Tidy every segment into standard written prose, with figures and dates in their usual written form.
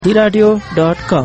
radio.com.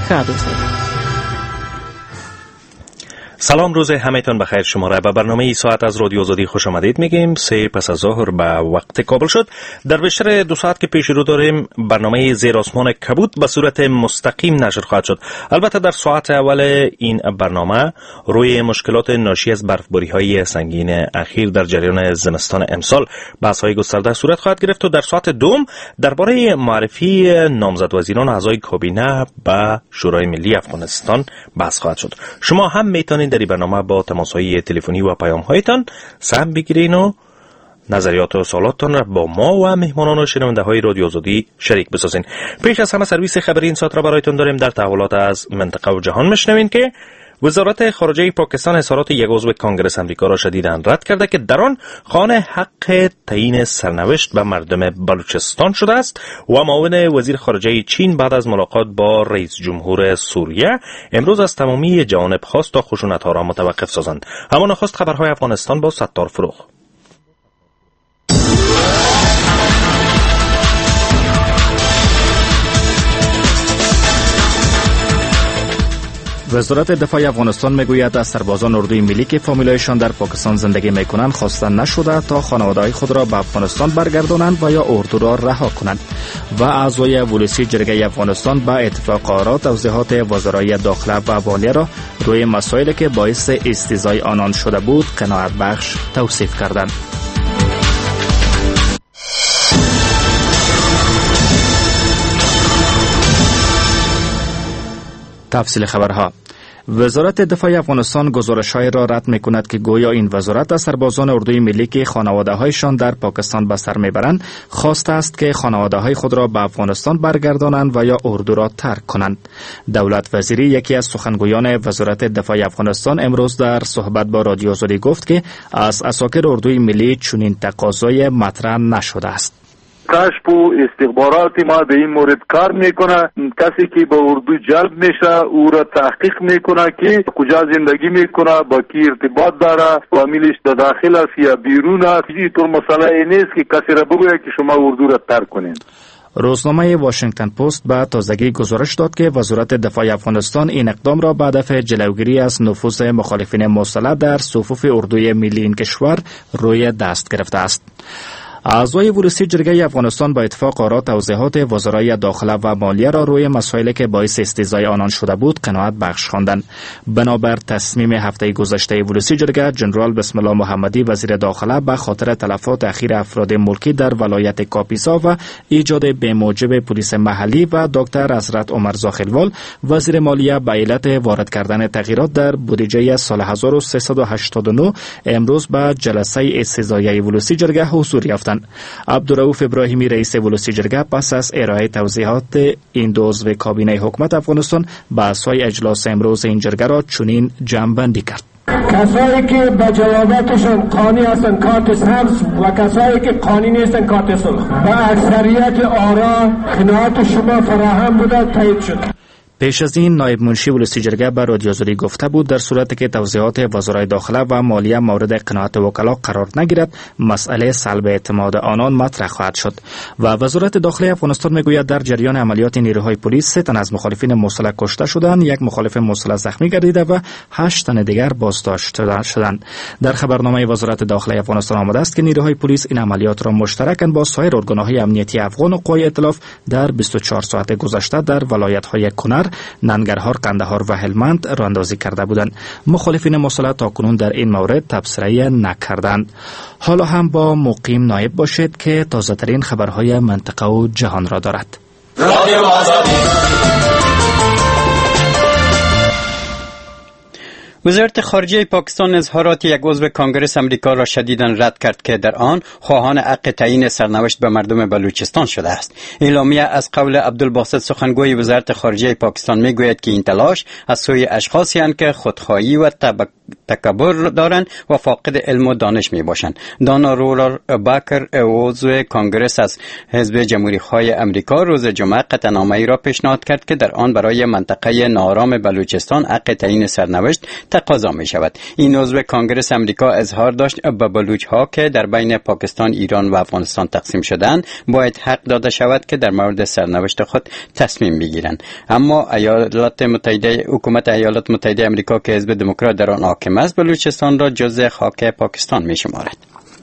سلام، روز همه‌تان بخیر. شما را به برنامه ای ساعت از رادیو آزادی خوش آمدید میگیم. 3 پس از ظهر به وقت کابل شد. در بیشتر 2 ساعت که پیش رو داریم برنامه زیر آسمان کبود به صورت مستقیم نشر خواهد شد. البته در ساعت اول این برنامه روی مشکلات ناشی از برفباری‌های سنگین اخیر در جریان زمستان امسال بحث‌های گسترده صورت خواهد گرفت و در ساعت دوم درباره معرفی نامزد وزیران اعضای کابینه به شورای ملی افغانستان بحث خواهد شد. شما هم میتونید در این برنامه با تماس‌های تلفنی و پیام‌هایتان سهم بگیرین و نظریات و سوالاتتان را با ما و مهمانان و شنونده‌های رادیو آزادی شریک بسازین. پیش از همه سرویس خبری این ساعت را برایتان داریم. در تحولات از منطقه و جهان میشنوین که وزارت خارجه پاکستان اظهارات یک عضو کنگره آمریکا را شدیداً رد کرده که در آن خواهان حق تعیین سرنوشت به مردم بلوچستان شده است و معاون وزیر خارجه چین بعد از ملاقات با رئیس جمهور سوریه امروز از تمامی جوانب خواست تا خشونت‌ها را متوقف سازند. همان نخست خبرهای افغانستان با ستار فروغ. وزارت دفاع افغانستان میگوید از سربازان اردوی ملی که فامیلایشان در پاکستان زندگی میکنند خواسته نشده تا خانواده‌های خود را به افغانستان برگردانند و یا اردو را رها کنند و اعضای ولسی جرگه افغانستان با اتفاق آرا توضیحات وزرای داخله و والیه را روی مسائلی که باعث استیضای آنان شده بود قناعت بخش توصیف کردند. تفصیل خبرها. وزارت دفاع افغانستان گزارش‌های را رد می‌کند که گویا این وزارت از سربازان اردوی ملی که خانواده‌هایشان در پاکستان به سر می‌برند خواسته است که خانواده‌های خود را به افغانستان برگردانند و یا اردو را ترک کنند. دولت وزیری یکی از سخنگویان وزارت دفاع افغانستان امروز در صحبت با رادیو آزادی گفت که از اساکر اردوی ملی چنین تقاضای مطرح نشده است. کشف و استخبارات ما به این مورد کار میکنه. کسی که به اردو جلب میشه او را تحقیق میکنه که کجا زندگی میکنه، با کی ارتباط داره، فامیلش در داخل است یا بیرون است. اینطور مسئله نیست که کسی را بگوید که شما اردو را ترک کنین. روزنامه واشنگتن پست به تازگی گزارش داد که وزارت دفاع افغانستان این اقدام را به هدف جلوگیری از نفوذ مخالفین مسلح در صفوف اردوی ملی این کشور روی دست گرفته است. اعضای ولسی جرگه افغانستان با اتفاق آرا توضیحات وزرای داخله و مالیه را روی مسائلی که باعث استیضای آنان شده بود قناعت بخش خواندند. بنابر تصمیم هفته گذشته ولسی جرگه، جنرال بسم الله محمدی وزیر داخله به خاطر تلفات اخیر افراد ملکی در ولایت کاپیسا و ایجاد بی‌موجب پلیس محلی و دکتر حضرت عمر زاخلوال وزیر مالیه به علت وارد کردن تغییرات در بودجه سال 1389 امروز به جلسه استیضایی ولسی جرگه حضور یافتند. عبدالرؤوف ابراهیمی رئیس ولسی جرگه پس از ارائه توضیحات این دو عضو کابینه حکومت افغانستان به اساس اجلاس امروز این جرگه را چنین جمع‌بندی کرد. کسایی که به جواباتشون قانی هستن کارت سبز و کسایی که قانی نیستن کارت سرخ. به اکثریت آرا قناعت شما فراهم بوده، تایید شد. پیش از این نایب منشی ولسی جرگه به رادیو آزادی گفته بود در صورتی که توضیحات وزرای داخله و مالیه مورد قناعت وکلا قرار نگیرد مسئله سلب اعتماد آنان مطرح خواهد شد. و وزارت داخله افغانستان میگوید در جریان عملیات نیروهای پلیس 3 تن از مخالفین مسلح کشته شدند، 1 مخالف مسلح زخمی گردیده و 8 تن دیگر بازداشت شدند. در خبرنامه وزارت داخله افغانستان آمده است که نیروهای پلیس این عملیات را مشترکاً با سایر ارگان‌های امنیتی افغان و قوای ائتلاف در 24 ساعت گذشته در ولایت‌های کنر، ننگرهار، قندهار و هلمند راندازی کرده بودند. مخالفین مسلح تاکنون در این مورد تبصره نکردند. حالا هم با مقیم نایب باشید که تازه ترین خبرهای منطقه و جهان را دارد. رادیو آزادی. وزارت خارجه پاکستان اظهارات یک عضو کنگره آمریکا را شدیداً رد کرد که در آن خواهان حق تعیین سرنوشت به مردم بلوچستان شده است. اعلامیه از قول عبدالباسط سخنگوی وزارت خارجه پاکستان میگوید که این تلاش از سوی اشخاصی هستند که خودخواهی و تکبر دارند و فاقد علم و دانش می باشند. دانا رولر باکر عضو کنگرس از حزب جمهوری‌خواه آمریکا روز جمعه قطعنامه‌ای را پیشنهاد کرد که در آن برای منطقه ناآرام بلوچستان حق تعیین سرنوشت تقاضا می شود. این عضو کانگرس امریکا اظهار داشت به بلوچ ها که در بین پاکستان، ایران و افغانستان تقسیم شدن باید حق داده شود که در مورد سرنوشت خود تصمیم بگیرند. اما حکومت ایالات متحده امریکا که حزب دموکرات در آن حاکم است، بلوچستان را جزء خاک پاکستان می شمارد.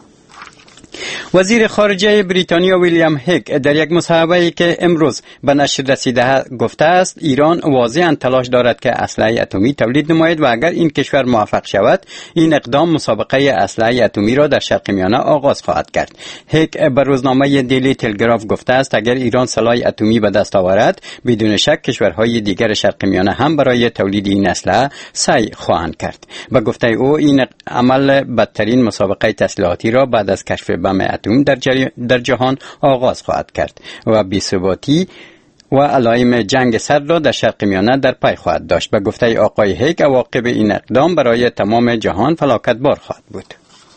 وزیر خارجه بریتانیا ویلیام هیگ در یک مصاحبه‌ای که امروز به نشر رسیده گفته است ایران واضحاً تلاش دارد که اسلحه اتمی تولید نماید و اگر این کشور موفق شود این اقدام مسابقه اسلحه اتمی را در شرق میانه آغاز خواهد کرد. هیگ به روزنامه دیلی تلگراف گفته است اگر ایران سلاح اتمی به دست آورد بدون شک کشورهای دیگر شرق میانه هم برای تولید این اسلحه سعی خواهند کرد. به گفته او این عمل بدترین مسابقه تسلیحاتی را بعد از کشف بم اتم در جهان آغاز خواهد کرد و بی‌ثباتی و علائم جنگ سرد را در شرق میانه در پی خواهد داشت. به گفته آقای هیگ عواقب این اقدام برای تمام جهان فلاکتبار خواهد بود.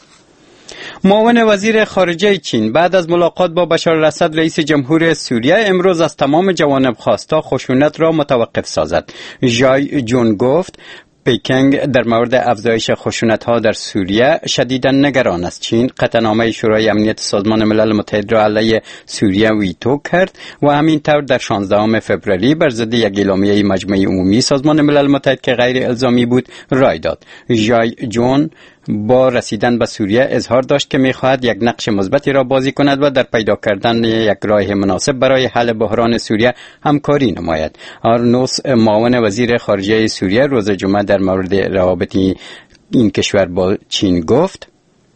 معاون وزیر خارجه چین بعد از ملاقات با بشار الاسد رئیس جمهور سوریه امروز از تمام جوانب خواستا خشونت را متوقف سازد. ژای جون گفت پیکنگ در مورد افزایش خشونت‌ها در سوریه شدیداً نگران است. چین قطعنامه شورای امنیت سازمان ملل متحد را علیه سوریه ویتو کرد و همینطور در 16 فوریه بر ضد یک اعلامیه مجمع عمومی سازمان ملل متحد که غیر الزامی بود رای داد. ژای جون با رسیدن به سوریه اظهار داشت که می‌خواهد یک نقش مثبتی را بازی کند و در پیدا کردن یک راه مناسب برای حل بحران سوریه همکاری نماید. آرنوس معاون وزیر خارجه سوریه روز جمعه در مورد روابط این کشور با چین گفت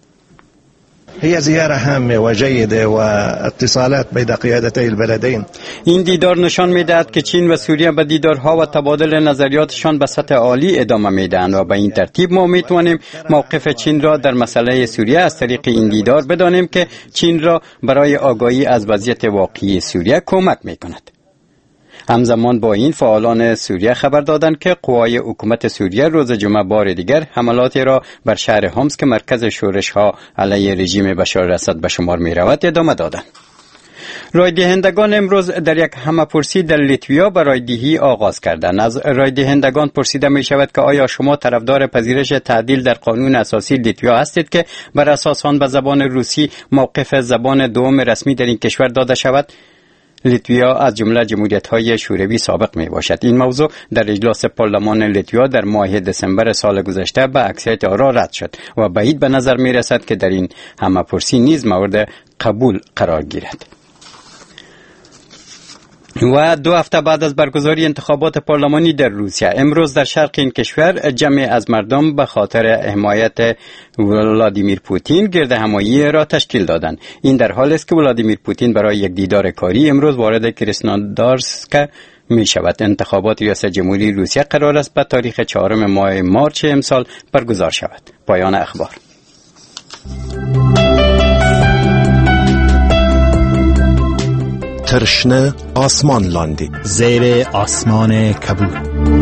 هي زيارة هامة وجيدة واتصالات بين قيادتي البلدين. این دیدار نشان می‌دهد که چین و سوریه به دیدارها و تبادل نظریاتشان به سطح عالی ادامه می‌دهند و به این ترتیب ما می‌توانیم موقف چین را در مسئله سوریه از طریق این دیدار بدانیم که چین را برای آگاهی از وضعیت واقعی سوریه کمک می‌کند. همزمان با این فعالان سوریه خبر دادند که قوای حکومت سوریه روز جمعه بار دیگر حملاتی را بر شهر حمص که مرکز شورش‌ها علیه رژیم بشار الاسد به شمار می‌رود ادامه دادند. رای دهندگان امروز در یک همه‌پرسی در لیتویا برای دهی آغاز کردند. از رای دهندگان پرسیده می شود که آیا شما طرفدار پذیرش تعدیل در قانون اساسی لیتویا هستید که بر اساس آن به زبان روسی موقف زبان دوم رسمی در این کشور داده شود؟ لیتویا از جمله جمهوریت‌های شوروی سابق می باشد. این موضوع در اجلاس پارلمان لیتویا در ماه دسامبر سال گذشته به اکثریت آرا رد شد و بعید به نظر می رسد که در این همه‌پرسی نیز مورد قبول قرار گیرد. و 2 هفته بعد از برگزاری انتخابات پارلمانی در روسیه امروز در شرق این کشور جمعی از مردم به خاطر حمایت ولادیمیر پوتین گرد همایی را تشکیل دادند. این در حالی است که ولادیمیر پوتین برای یک دیدار کاری امروز وارد کراسنودارسک می شود. انتخابات ریاست جمهوری روسیه قرار است به تاریخ 4 ماه مارچ امسال برگزار شود. پایان اخبار. ترشنه آسمان لاندی زیر آسمان کبود.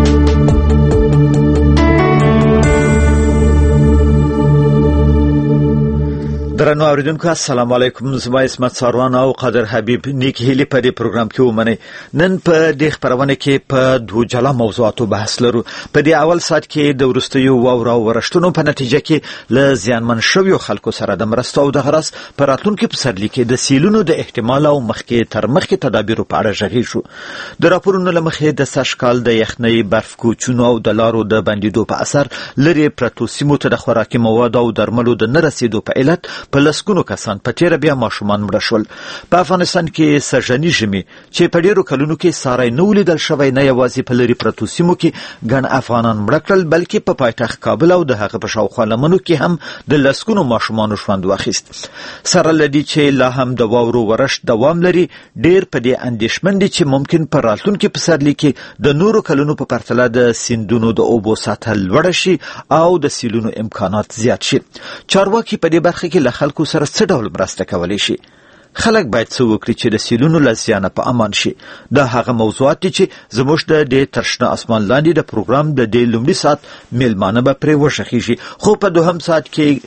درنو اوریدونکو السلام علیکم. زما اسمت ساروان او قادر حبیب نیک هیلی په دې پروګرام کې ومنه. نن په دې خبرونه کې په دوه جلا موضوعاتو بحث لرو. په دې اول سات کې د ورستیو واورو ورشتونو په نتیجه کې ل زیانمن شویو خلکو سره د مرستو او د غرس پر راتلونکو پسرلی کې د سیلونو د احتمال او مخکې تر مخکې تدابیر په اړه ژغوري شو. د راپورونو لمخې د سشکال د یخنۍ برف کوچونو او د لارو د بندیدو په اثر لري پرتو سیمو ته د خوراکي مواد او درملو د نرسیدو په علت په لسګونو کسان په تیر بیا ماشومان مړه شول. په افغانستان کې سږنی ژمي چې په ډیرو کلونو کې ساری نه ولیدل شوی نه یوازې په لري پرتو سیمو کې ګڼ افغانان مړه کړل بلکې په پایتخت کابل او د هغه په شاوخوا لمنو کې هم د لسګونو ماشومانو ژوند واخیست. سره لدی چې لا هم د واورو ورش دوام لري ډیر په دې اندیشمن دي چې ممکن په راتلونکي پسرلي کې د نورو کلونو په پرتله د سیندونو د اوبو سطح لوړه شي او د سیلونو امکانات زیات شي. چارواکي په دې برخه کې له خلکو سره څه ډول مرسته کولی شي؟ خلک باید څه وکړي چې د سیلونو له زیانه په امان شي؟ دا هغه موضوعات دي چې زموږ د دې ترشنه اسمان لاندې د پروګرام د دې لومړي ساعت میلمانه به پرې وشخیږي. خو په دوهم ساعت کې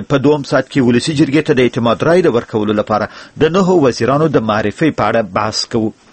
ولسی جرګې ته د اعتماد رای د ورکولو لپاره د 9 وزیرانو د معرفي په اړه بحث کوو.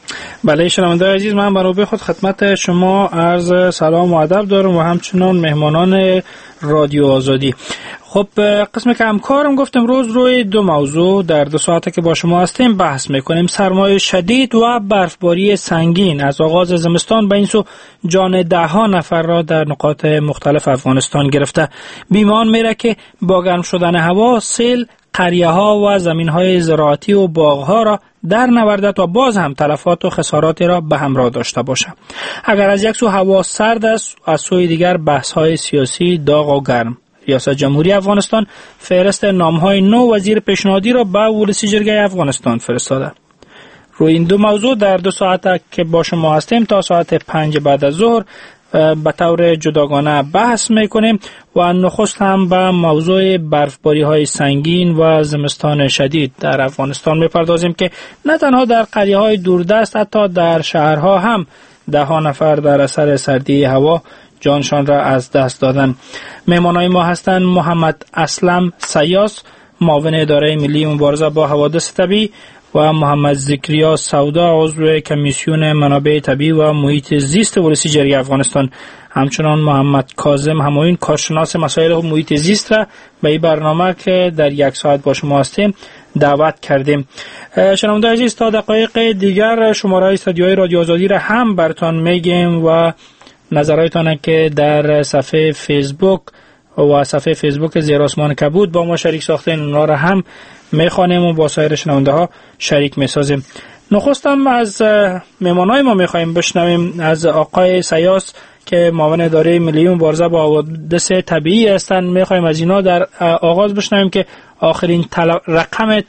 بله شنونده عزیز، من برای خود خدمت شما عرض سلام و ادب دارم و همچنان مهمانان رادیو آزادی. خب قسم که همکارم گفتم روز روی دو موضوع در 2 ساعته که با شما هستیم بحث میکنیم. سرمایه شدید و برفباری سنگین از آغاز زمستان به این سو جان 10 نفر را در نقاط مختلف افغانستان گرفته. بیمان میره که با گرم شدن هوا سیل قریه ها و زمین های زراعتی و باغ ها را در نوردت و باز هم تلفات و خساراتی را به همراه داشته باشه. اگر از یک سو هوا سرد است، از سوی دیگر بحث های سیاسی داغ و گرم. ریاست جمهوری افغانستان فهرست نام‌های 9 وزیر پیشنهادی را به ولسی جرگه افغانستان فرستاده. روی این 2 موضوع در 2 ساعت که با شما هستیم تا ساعت 5 بعد از ظهر به طور جداگانه بحث میکنیم و نخست هم به موضوع برفباری های سنگین و زمستان شدید در افغانستان میپردازیم که نه تنها در قریه های دوردست، حتی در شهرها هم 10 نفر در اثر سردی هوا جانشان را از دست دادن. مهمانای ما هستند محمد اسلم سیاس، معاون اداره ملی مبارزه با حوادث طبیعی، و محمد ذکریا سودا، عضو کمیسیون منابع طبیعی و محیط زیست ولسی جرگه افغانستان. همچنان محمد کاظم همایون، کارشناس مسائل محیط زیست را به این برنامه که در 1 ساعت با شما هستیم دعوت کردیم. شنونده عزیز، تا دقایق دیگر شماره استودیوی رادیو آزادی را هم براتون میگیم و نظراتتان که در صفحه فیسبوک و صفحه فیسبوک زیر آسمان کبود با ما شریک ساختین، اونا را هم میخوانیم و با سایر شنونده ها شریک میسازیم. نخستم از مهمانای ما میخوایم بشنویم از آقای سیاس که معاون اداره ملی مبارزه با حوادث طبیعی هستند. میخوایم از اینا در آغاز بشنویم که آخرین رقم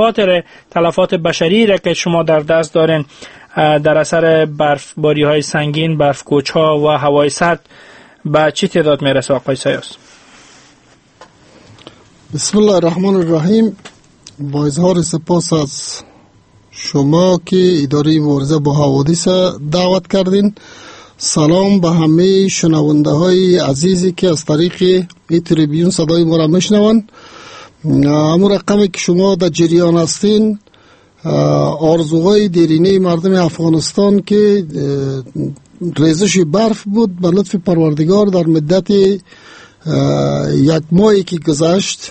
تلفات بشری را که شما در دست دارین در اثر برفباری های سنگین، برفکوچ ها و هوای سرد به چی تعداد میرسه آقای سیاس؟ بسم الله الرحمن الرحیم. با اظهار سپاس از شما که اداره مبارزه با حوادث دعوت کردین. سلام به همه شنونده های عزیزی که از طریق این تریبیون صدای ما را میشنوند. همون رقمی که شما در جریان هستین آرزوهای دیرینه مردم افغانستان که ریزش برف بود، به لطف پروردگار در مدت 1 ماهی که گذشت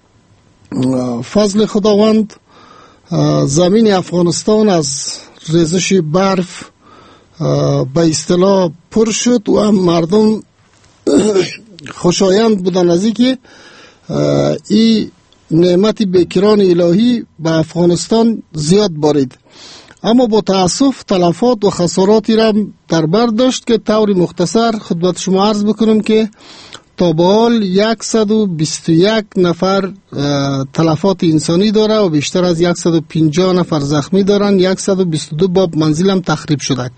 فضل خداوند زمین افغانستان از ریزش برف به اصطلاح پر شد و مردم خوشایند بودن از اینکه این نعمت بیکران الهی به افغانستان زیاد بارید. اما با تاسف تلفات و خساراتی را در بر داشت که طور مختصر خدمت شما عرض بکنم که تا به حال 121 نفر تلفات انسانی داره و بیشتر از 150 نفر زخمی دارن. 122 باب منزل هم تخریب شده.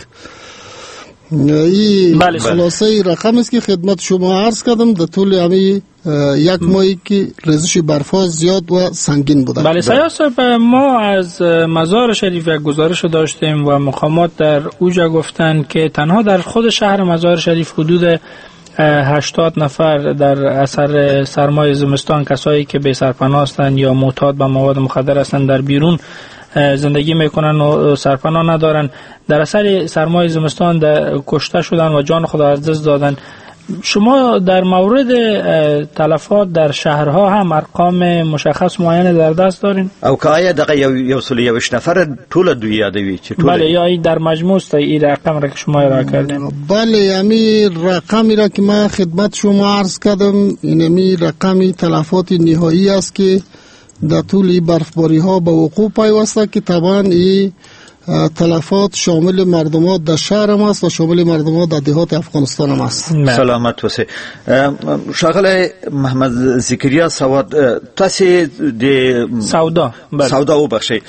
این خلاصه رقم است که خدمت شما عرض کردم در طول همه 1 ماهی که ریزش برفا زیاد و سنگین بوده. بله سیاس، ما از مزار شریف یک گزارش داشتیم و مقامات در اوجا گفتن که تنها در خود شهر مزار شریف حدود 80 نفر در اثر سرمای زمستان، کسایی که بی سرپناه هستند یا معتاد به مواد مخدر هستند، در بیرون زندگی میکنن و سرپناه ندارن، در اثر سرمای زمستان کشته شدن و جان خود از دست دادن. شما در مورد تلفات در شهرها هم ارقام مشخص معین در دست دارین؟ او که آیا دقیقه یو سلی یوش نفر طول دوی یادوی؟ بله، یا ای در مجموع است این رقم را که شما ارائه کردین؟ بله، امی رقمی را که من خدمت شما عرض کردم اینمی رقمی تلفات نهایی است که در طول برفباری ها به وقوع پیوسته که طبعا این تلفات شامل مردمات در شهر هم است و شامل مردمات در دهات افغانستان هم است. سلامت وسی. شاغل محمد ذکریا سواد تاسی دی سودا و بخشی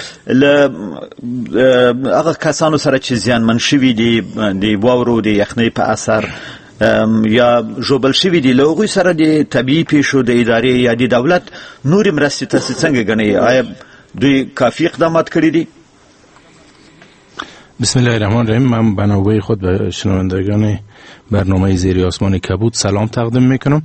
اگر کسانو سره چی زیان منشوی دی واورو دی یخنی په اثر یا جوبل شوی دی لوغوی سره دی طبیعی پیشو د ادارې یا دی دولت نوري مرستې تاسو څنګه غنئ؟ آیا دوی کافی اقدامات کړی دي؟ بسم الله الرحمن الرحیم. من به نوبه خود به شنوندگان برنامه زیر آسمان کبود سلام تقدیم میکنم.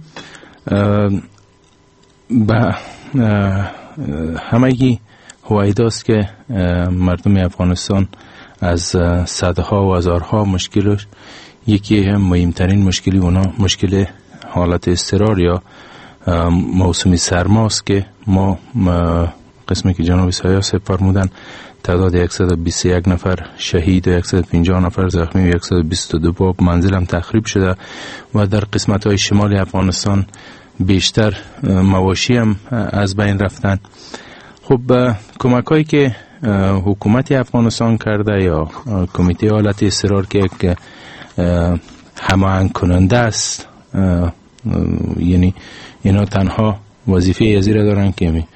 به همگی هوایداست که مردم افغانستان از صدها و هزارها مشکلش یکی هم مهمترین مشکلی اونا مشکل حالت اضطرار یا موسمی سرماست که ما قسمی که جناب سیاسی فرمودن تعداد 121 نفر شهید و 150 نفر زخمی و 122 باب منزل هم تخریب شده و در قسمت های شمال افغانستان بیشتر مواشی هم از بین رفتن. خب کمک هایی که حکومت افغانستان کرده یا کمیته حالت اضطرار که یک هماهنگ کننده است، یعنی اینا تنها وظیفه ازیره دارن که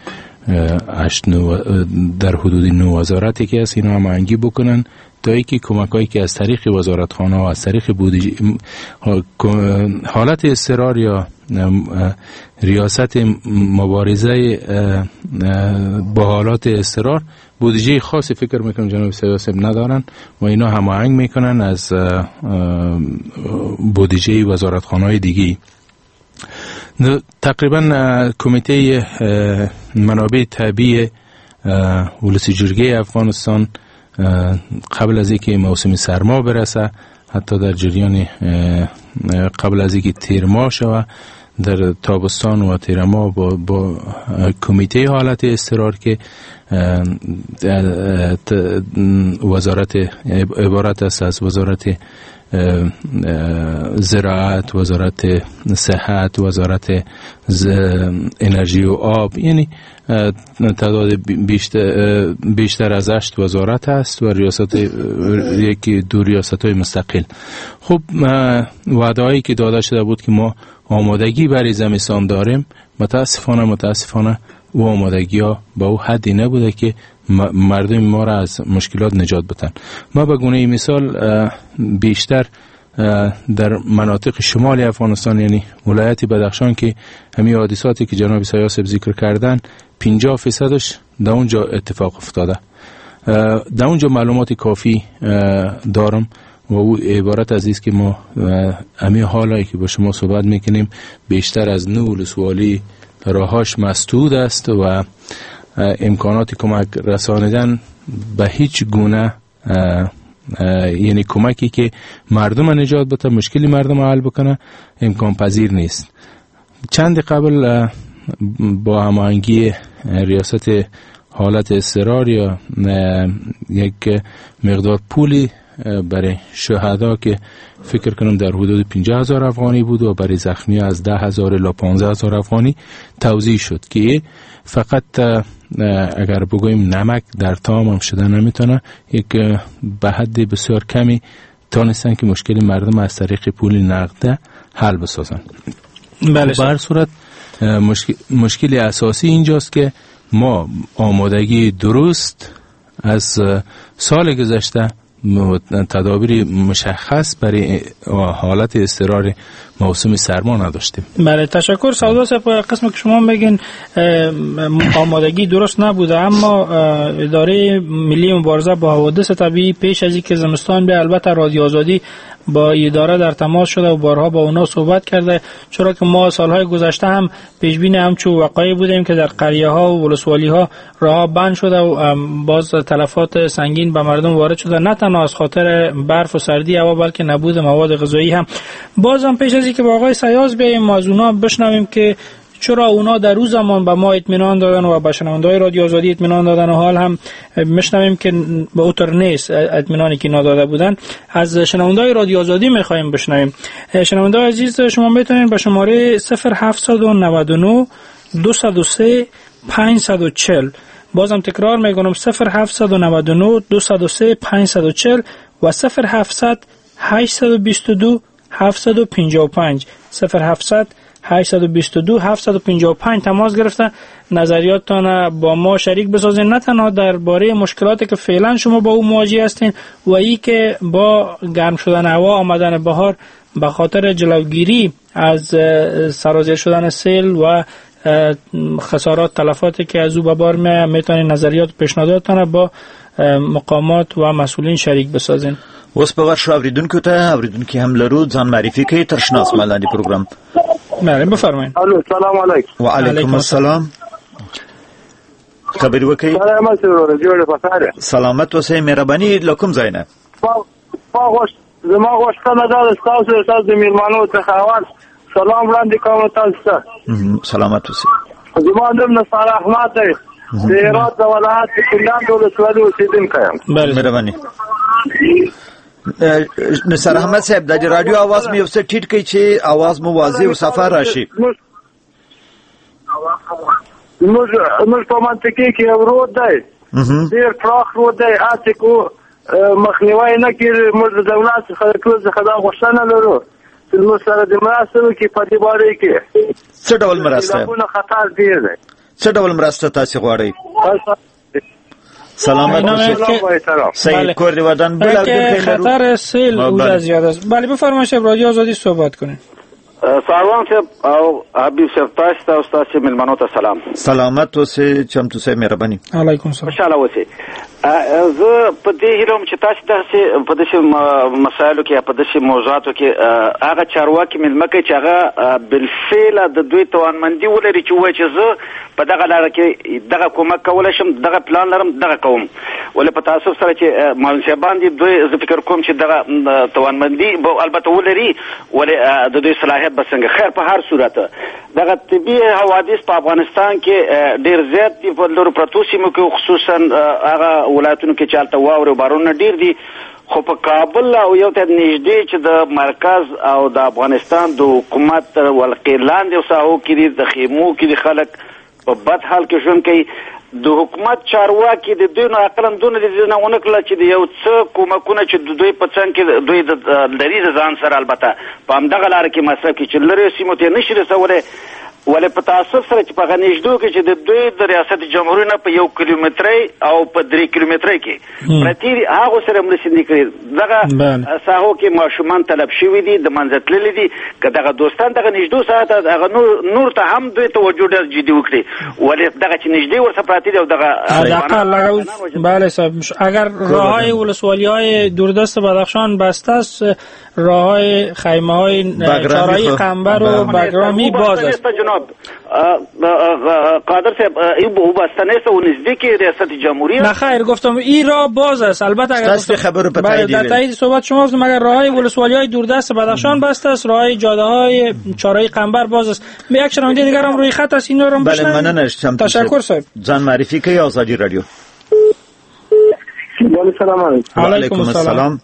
در حدود 9 وزارتی که هست اینا هماهنگی بکنن تا اینکه کمکایی که از طریق وزارتخانه و از طریق بودجه حالت اضطرار یا ریاست مبارزه با حالات اضطرار بودجه خاصی فکر میکنم جناب سیاسی ندارن و اینا هماهنگ میکنن از بودجه وزارتخانه‌های دیگه. تقریبا کمیته منابع طبیعی ولسی جرگه افغانستان قبل از اینکه موسم سرما برسه، حتی در جریان قبل از اینکه تیر ماه شوه، در تابستان و تیر ماه با کمیته حالت اضطرار که وزارت عبارت است از وزارت زراعت، وزارت صحت، وزارت انرژی و آب، یعنی تعداد بیشتر از 8 وزارت است و ریاست یکی 2 ریاست های مستقل. خب وعده هایی که داده شده بود که ما آمادگی برای زمستان داریم، متاسفانه و آمادگی ها به او حدی نبوده که مردم ما را از مشکلات نجات بدن. ما به گونه مثال بیشتر در مناطق شمال افغانستان، یعنی ولایت بدخشان که همین حادثاتی که جناب سیاسی ذکر کردن 50% در اونجا اتفاق افتاده. در اونجا معلومات کافی دارم و او عبارت از است که ما همین حالی که با شما صحبت میکنیم بیشتر از 9 ولسوالی راهاش مسدود است و امکانات کمک رساندن به هیچ گونه یعنی کمکی که مردم نجات بده، مشکلی مردم حل بکنه امکان پذیر نیست. چند قبل با هماهنگی ریاست حالت اضطرار یا یک مقدار پولی برای شهدا که فکر کنم در حدود 50,000 افغانی بود و برای زخمی از 10,000 الی 15,000 افغانی توزیع شد که فقط اگر بگوییم نمک در طعام هم شده نمیتونه، یک به حد بسیار کمی تانستن که مشکل مردم از طریق پول نقده حل بسازن. بله. به هر صورت مشکل اساسی اینجاست که ما آمادگی درست از سال گذشته تدابیر مشخص برای حالت اضطرار موسم سرما نداشتیم. بله، تشکر. سعادت سپاه. قسمی که شما میگین آمادگی درست نبوده، اما اداره ملی مبارزه با حوادث طبیعی پیش از اینکه زمستان به البته رادیو آزادی با اداره در تماس شده و بارها با اونا صحبت کرده، چرا که ما سالهای گذشته هم پیش بین همچون وقایع بودیم که در قریه ها و ولسوالی ها راه بند شده و باز تلفات سنگین به مردم وارد شده، نه تنها از خاطر برف و سردی هوا بلکه نبود مواد غذایی هم. باز هم پیش از اینکه با آقای سیاز بیاییم از اونا بشنویم که چرا اونا در روز زمان به ما اطمینان دادن و به شنونده‌های رادیو آزادی اطمینان دادن و حال هم میشنویم که به اوتر نیست اطمینانی که ناداده بودن. از شنونده‌های رادیو آزادی می‌خوایم بشنویم. شنونده عزیز، شما میتونید به شماره 0799 203 540 بازم تکرار میگم 0799 203 540 و 0700 822 755 0700 822 755 تماس گرفته نظریاتتان با ما شریک بسازین، نه تنها درباره مشکلاتی که فعلا شما با او مواجه هستین و ای که با گرم شدن هوا، آمدن بهار به خاطر جلوگیری از سرازیر شدن سیل و خسارات تلفاتی که از او به بار میتونین نظریات و پیشنهاداتتان با مقامات و مسئولین شریک بسازین. اوس په ورشو اوریدونکو هم لرو ځان معرفي کوي تر شناس ملاندی پروګرام. بله، بفرمایئ. الو، سلام علیکم. و علیکم السلام. خبري وکي. سلامت ورو جوړ پساره. سلامت اوسئ، مهرباني لکم زاینه. زما غوښتنه ده تاسو د میلمانو څخه اول سلام وړاندې کوم تاسو ته. سلامت اوسئ. زما نوم نصار احمد دی. د هرات د ولایت کندهار ولسوالۍ اوسیدونکی یم. مهرباني. نصار احمد صاحب د رادیو आवाज مې وسه ټیټ کړئ چې आवाज مو واضح او صفا راشي. موږ په منطقه کې یو رود دی. ډېر پراخ رود دی. هڅې کوو مخنیوی نه کړي. موږ د دولت څخه دا غوښتنه لرو چې موږ سره د مرسته وکړي په دې باره کې. څه ډول مرسته؟ خطر ډېر دی. څه ډول مرسته تاسو غواړئ؟ سلامت سید کور دی ودان بل خطر سیل اوج زیاد است. بله بفرمایید رادیو آزادی صحبت کنید. ساروان صاحب او حبیب صاحب تاسو ته استاد چې ملمنو ته سلام. سلامت اوسئ، چمتو صاحب مهرباني. علیکم السلام. خوشاله اوسئ. زه په دې هیلم چې تاسو ته په دې مسایلو کې په دې موضوعاتو کې هغه چارواکي ملمه کوي چې هغه بالفعل د دوی توانمندي ولري چې وایي چې زه په دغه لاره کې دغه کومک کولای شم، دغه پلان لرم، دغه کوم. ولې په تاسو سره چې مالشبان دي دوی زه فکر کوم چې دغه توانمندي البته ولري، ولې د دوی صلاحیت بسنګ خیر په هر صورت دغه طبي حوادث په افغانستان کې ډیر زیات دي په لور پروتو سیمو کې خصوصا هغه ولایتونو کې چالتہ واوري بارونه ډیر دي. خو په کابل او یو ته نږدې چې د مرکز او د افغانستان د حکومت ولقیلان دي ساحو کې د خیمو کې د خلک په بد حال کې ژوند کوي. د حکومت چارواکي د دوی نه عقلم دونه دي نه ونکړه چې د یو څه کومکونه چې د دوی په څنګ کې دوی د لري ځان سره البته په همدغه لار کې مصرف کې چې لري سیمو ته نشي رسولای. ولې په تاسو سره چې په غنښدو کې چې د دوی د ریاست جمهوریت نه په 1 کیلومتري او په 3 کیلومتري کې پرتی هغه سره مرسته کړي. دغه ساحو کې ماشومان طلب شوی دي د منځتللي دي که دغه دوستان دغه نږدو ساعت هغه نور ته هم دوی توجه ډېر جدي وکړي. ولې دغه چې نږدې ورته پراتی دي او دغه بله صاحب اگر راههای ولسوالی‌های دوردست بدخشان بسته است، راههای خیمه‌های چهارراه قنبر و بگرامی باز است. قادر صاحب او بستنه است و نزدیک ریاست جمهوری نه خیر گفتم این راه باز است. البته اگر دست خبر به تایید صحبت شماست مگر راههای ولسوالی‌های دوردست بدخشان بسته است، راههای جاده‌های چهارراه قنبر باز است. به یک شنونده دیگر هم روی خط است، اینا رو بشنویم. تشکر صاحب. جان معرفی کی آزادی رادیو. سلام علیکم السلام.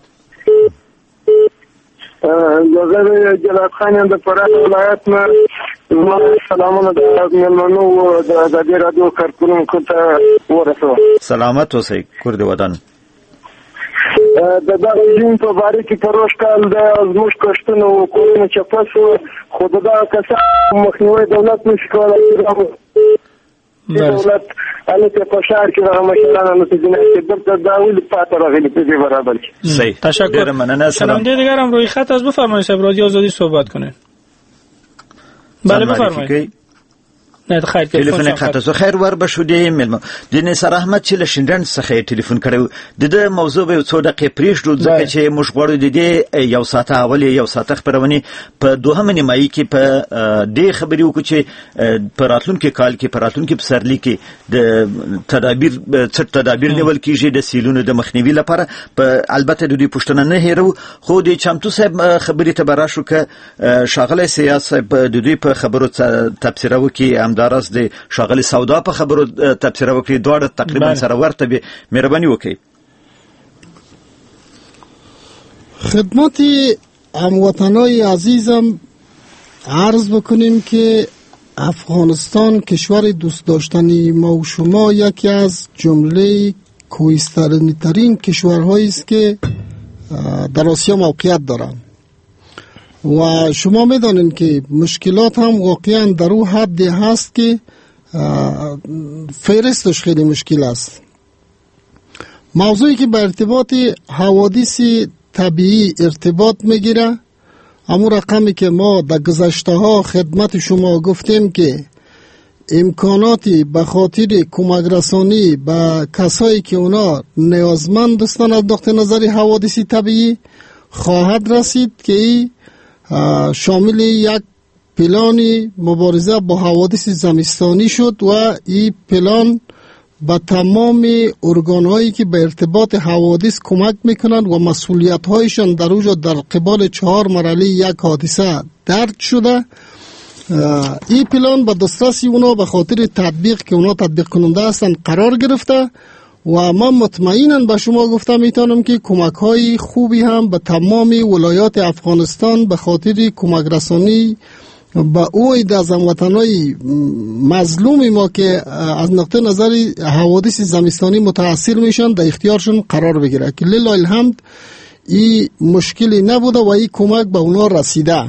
زه جلال خان یم د فراه ولایت نه. زما سلامونه د مېلمنو او د ازادي رادیو کارکونکو ته ورسوم. سلامت اوسئ کور دی ودان. د دغه جون په باره کې پروش کال د زموږ کښتونو او کورونو چپه شو، خو د دغه کسانو مخنیوی دولت نشي کولی. دولت البته په شهر کې هغه مشرانو ته جنایت دلته دا ولې پاتې راغلي په دې برابر کې. صحیح. تشکر. شنونده دیگر هم روی خط از بفرمایید رادیو آزادی صحبت کنید. بله بفرمایید. نه خیر تلیفون خاطر خیر ور بشودی ملما د نصر احمد چې لشندن څخه ټلیفون کړو د موضوع به څو دقیقې پریښودو ځکه چې موږ غواړو د دې یو ساعت اول یو ساعت خبرونه په دوهمه نیمایي کې په دې خبرې وکړو چې په راتلونکي کال کې په راتلونکي پسرلي کې د تدابیر نیول کیږي د سیلونو د مخنیوي لپاره. په البته د دې پښتنه نه هیرو خو د چمتو صاحب خبرې ته براشو ک شاغله سیاست د دې په خبرو تفسیر وکي دارس د شاغلی سودا په خبرو تفسیر وکړي دواړه تقریبا سره ورته به مهرباني وکړي. خدمت هموطنای عزیزم عرض بکنیم که افغانستان کشور دوست داشتنی ما و شما یکی از جمله کوهستانی ترین کشورهایی است که در آسیا موقعیت دارند و شما میدانین که مشکلات هم واقعا در اون حد هست که فهرستش خیلی مشکل است. موضوعی که به ارتباط حوادث طبیعی ارتباط میگیره، همون رقمی که ما در گذشته ها خدمت شما گفتیم که امکاناتی به خاطر کمک رسانی به کسایی که اونا نیازمند هستند از نقطه نظر حوادث طبیعی خواهد رسید که شامل یک پلان مبارزه با حوادث زمستانی شد و این پلان به تمام ارگان‌هایی که به ارتباط حوادث کمک میکنند و مسئولیت‌هایشان در اوجا در قبال 4 مرحله یک حادثه درج شده. این پلان به دسترسی اونا به خاطر تطبیق که اونا تطبیق کننده هستند قرار گرفته و من مطمئناً به شما گفتم میتونم که کمک های خوبی هم به تمام ولایات افغانستان به خاطر کمک رسانی به اوید از هموطنای مظلوم ما که از نقطه نظر حوادث زمستانی متاثر میشن در اختیارشون قرار بگیره که لله الحمد این مشکلی نبوده و این کمک به اونا رسیده.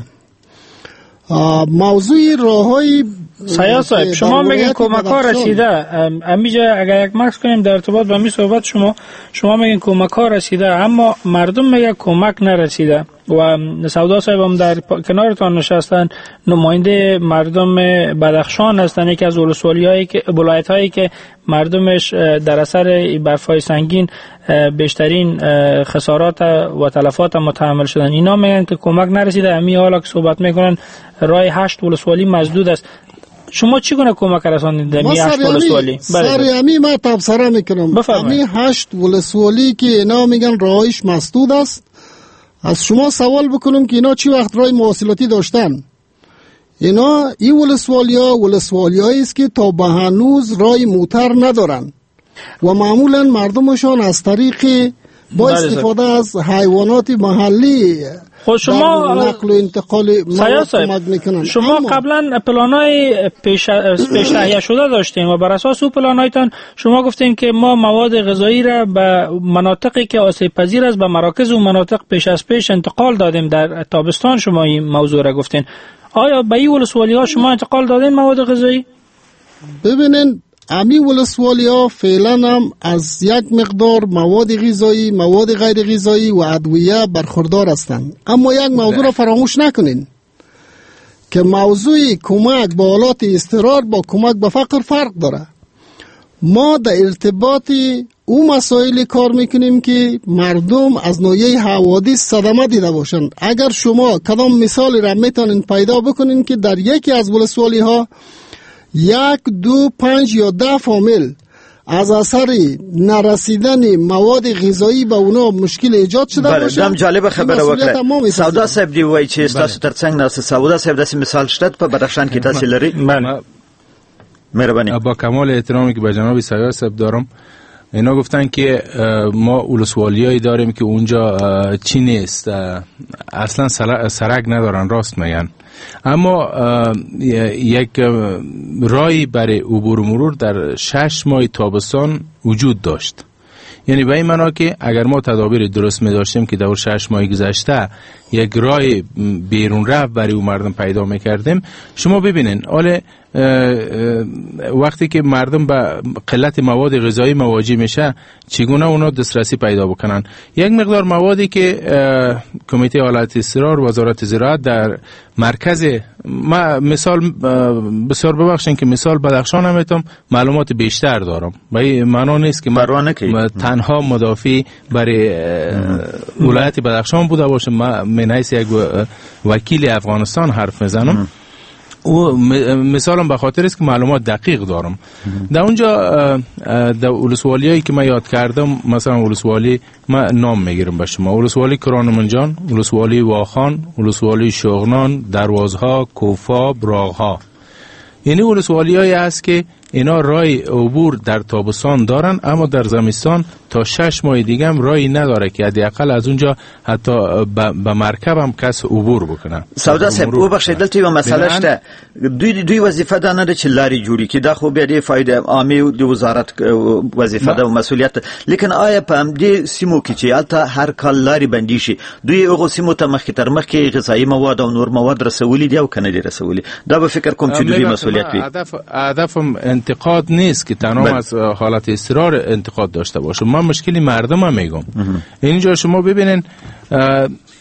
موضوع راههای سیاه صاحب شما میگین کمک ها رسیده، امیجا اگر یک مکس کنیم در ارتباط با می صحبت شما میگین کمک ها رسیده اما مردم میگه کمک نرسیده و سودا صاحب هم در کنارتان نشستن، نماینده مردم بدخشان هستن، یکی از ولایت هایی که مردمش در اثر برفای سنگین بیشترین خسارات و تلفات متحمل شدن. اینا میگن که کمک نرسیده، امی حالا که صحبت میکنن رای 8 ولسوالی مسدود است. شما چگونه کمک رساندید می 8 ولسوالی؟ سریعی ما تبصره میکنم. امی 8 ولسوالی که اینا میگن رایش مسدود است، از شما سوال بکنم که اینا چی وقت رای مواصلاتی داشتن؟ اینا این ولسوالی هایی است که تا به هنوز رای موتر ندارن و معمولا مردمشان از طریق با استفاده از حیوانات محلی خود شما نقل و انتقال مواد کمک میکنن. شما قبلا پلانای پیش تهیه شده داشتین و بر اساس او پلانایتان شما گفتین که ما مواد غذایی را به مناطقی که آسیب پذیر است به مراکز و مناطق پیش از پیش انتقال دادیم. در تابستان شما این موضوع را گفتین. آیا به این ولسوالی ها شما انتقال دادین مواد غذایی؟ ببینین امی ولسوالی ها فعلا هم از یک مقدار مواد غذایی، مواد غیر غذایی و ادویه برخوردار هستند. اما یک موضوع را فراموش نکنین که موضوع کمک به حالات اضطرار با کمک به فقر فرق داره. ما در ارتباط او مسائل کار میکنیم که مردم از نوعی حوادث صدمه دیده باشند. اگر شما کدام مثال را میتونین پیدا بکنین که در یکی از ولسوالی ها 1، 2، 5 یا 10 فامیل از اثر نرسیدن مواد غذایی به اونا مشکل ایجاد شده باشه. دم جالب خبره وکړه. سودا صاحب دی وای چې تاسو ترڅنګ ناست سودا صاحب داسې مثال شته په بدخشان کې تاسو لري؟ مهربانی. با کمال احترامی که به جناب سیاه صاحب دارم، اینا گفتن که ما ولسوالیایی داریم که اونجا چی نیست، اصلا سرک ندارن. راست میگن. اما یک رای برای عبور و مرور در 6 ماه تابستان وجود داشت. یعنی به این معنا که اگر ما تدابیر درست می داشتیم که در 6 ماه گذشته یک رای بیرون رفت برای اون مردم پیدا می کردیم. شما ببینین حالا وقتی که مردم به قلت مواد غذایی مواجه میشه چگونه اونا دسترسی پیدا بکنن؟ یک مقدار موادی که کمیته حالت اضطرار وزارت زراعت در مرکز، ما مثال بسیار ببخشین که مثال بدخشان هم میتونم معلومات بیشتر دارم، به این معنا نیست که من تنها مدافع برای ولایت بدخشان بوده باشم. من حیث یک وکیل افغانستان حرف میزنم. او مثالم به خاطر است که معلومات دقیق دارم. در اونجا در ولسوالیایی که من یاد کردم، مثلا ولسوالی من نام میگیرم به شما: ولسوالی کرانمنجان، ولسوالی واخان، ولسوالی شغنان، دروازها، کوفا، براغها. یعنی ولسوالیایی هست که اینا رای عبور در تابستان دارن اما در زمستان تا 6 ماه دیگه هم رای نداره که حداقل از اونجا حتی به مرکب هم کس عبور بکنه. سودا صاحب او بخشید دلته یو مسئله شته. دوی وظیفه ده نه چې لارې جوړي کې دا خو به د فائدې عامه د وزارت وظیفه ده او مسؤلیت. لیکن آیا په دې سیمو کې چې الته هر کال لارې بندي شي دوی هغه سیمو ته مخکې تر مخکې غذایی مواد او نور مواد رسولي دي او کنه دي رسولي؟ دا به فکر کوم چې دوی مسؤلیت وي. هدفم انتقاد نیست که تنها از حالت اضطرار انتقاد داشته باشه. من مشکلی مردم هم میگم. اینجا شما ببینین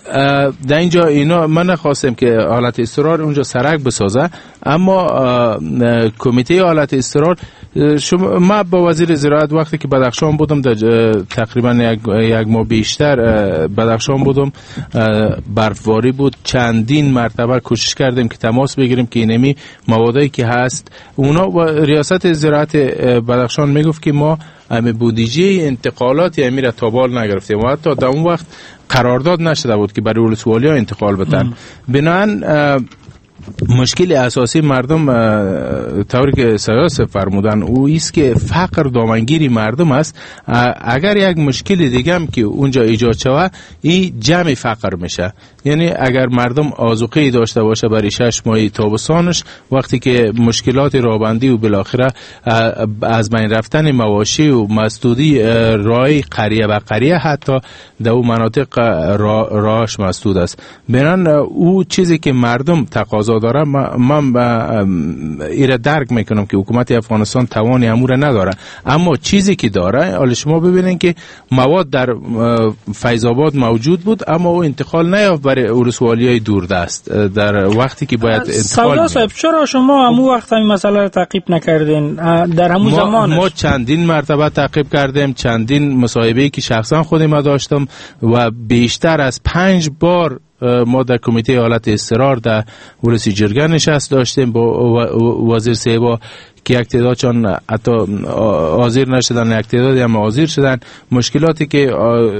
در اینجا اینا من نخواستم که حالت اضطرار اونجا سرک بسازه، اما کمیته حالت اضطرار ما با وزیر زراعت وقتی که بدخشان بودم در تقریبا یک ماه بیشتر بدخشان بودم، برفباری بود، چندین مرتبه کوشش کردیم که تماس بگیریم که اینمی موادی که هست اونا و ریاست زراعت بدخشان میگفت که ما بودجه انتقالات امیر تا بال نگرفتیم و حتی در اون وقت قرارداد نشده بود که برای ولسوالی‌ها انتقال بدن. بنابراین مشکل اساسی مردم طوری که سیاس فرمودن او است که فقر دامنگیری مردم است. اگر یک مشکل دیگه هم که اونجا ایجاد شود این جمع فقر میشه، یعنی اگر مردم آذوقه داشته باشه برای 6 ماه تابستانش، وقتی که مشکلات رابندی و بالاخره از بین رفتن مواشی و مسدودی رای قریه و قریه حتی در اون مناطق راهش مسدود است. بنان او چیزی که مردم تقاضا داره من ایره درک میکنم که حکومت افغانستان توانی امور نداره، اما چیزی که داره حالا شما ببینین که مواد در فیض آباد موجود بود اما او انتقال نیافت برای ولسوالی‌های دوردست در وقتی که باید انتقال. سودا صاحب چرا شما همون وقت همین مسئله رو تعقیب نکردین در همون زمانش؟ ما چندین مرتبه تعقیب کردیم، چندین مصاحبه‌ای که شخصا خودم داشتم و بیشتر از 5 بار ما در کمیته حالت اضطرار در ولسی جرگه نشست داشتیم با وزیر صاحب که یک تعداد چون حتی حاضر نشدن، یک تعدادی هم حاضر شدن. مشکلاتی که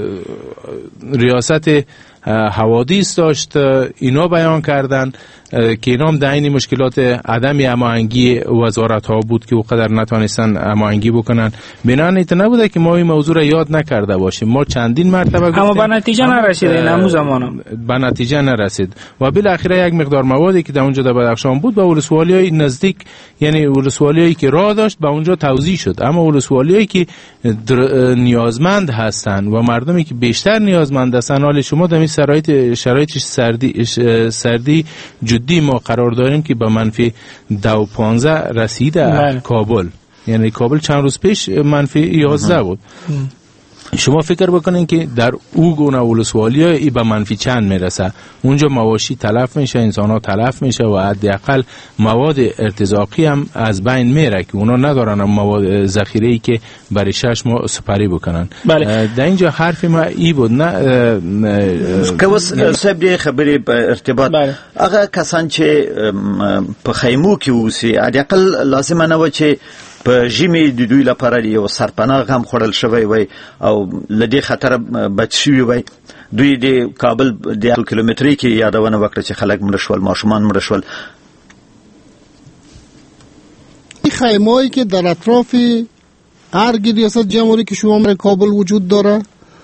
ریاست حوادث داشت اینا بیان کردن که اینا هم در این مشکلات عدم هماهنگی وزارت ها بود که اوقدر نتونستن هماهنگی بکنن. بنابراین نبوده که ما این موضوع را یاد نکرده باشیم. ما چندین مرتبه گفتیم اما به نتیجه نرسید، این همون زمانم به نتیجه نرسید و بالاخره یک مقدار موادی که در اونجا در بدخشان بود با ولسوالی‌های نزدیک، یعنی ولسوالی‌هایی که راه داشت به اونجا توزیع شد، اما ولسوالی‌هایی که نیازمند هستند و مردمی که بیشتر نیازمند هستند، حال شما در این شرایط سردی جدی ما قرار داریم که به منفی 2.15 رسیده کابل، یعنی کابل چند روز پیش منفی 11 بود. شما فکر بکنین که در او گونه ولسوالی ای به منفی چند میرسه، اونجا مواشی تلف میشه، انسان ها تلف میشه و حداقل مواد ارتزاقی هم از بین میره که اونا ندارن مواد ذخیره ای که برای 6 ماه سپری بکنن. بله. در اینجا حرف ما ای بود نه که وس سبدی خبری په ارتباط هغه کسان چې په خیمو کې اوسي حداقل لازم نه و چې په ژمي د دوی لپاره یو سرپناه هم خوړل شوی وي او لدی خطر بچ شوی وي. دوی د کابل د کیلومتري کې یادونه وکړه چې خلک مړ شول، ماشومان مړ شول. این خیمه‌ای که در اطراف ارگ ریاست جمهوری که شما در کابل وجود داره،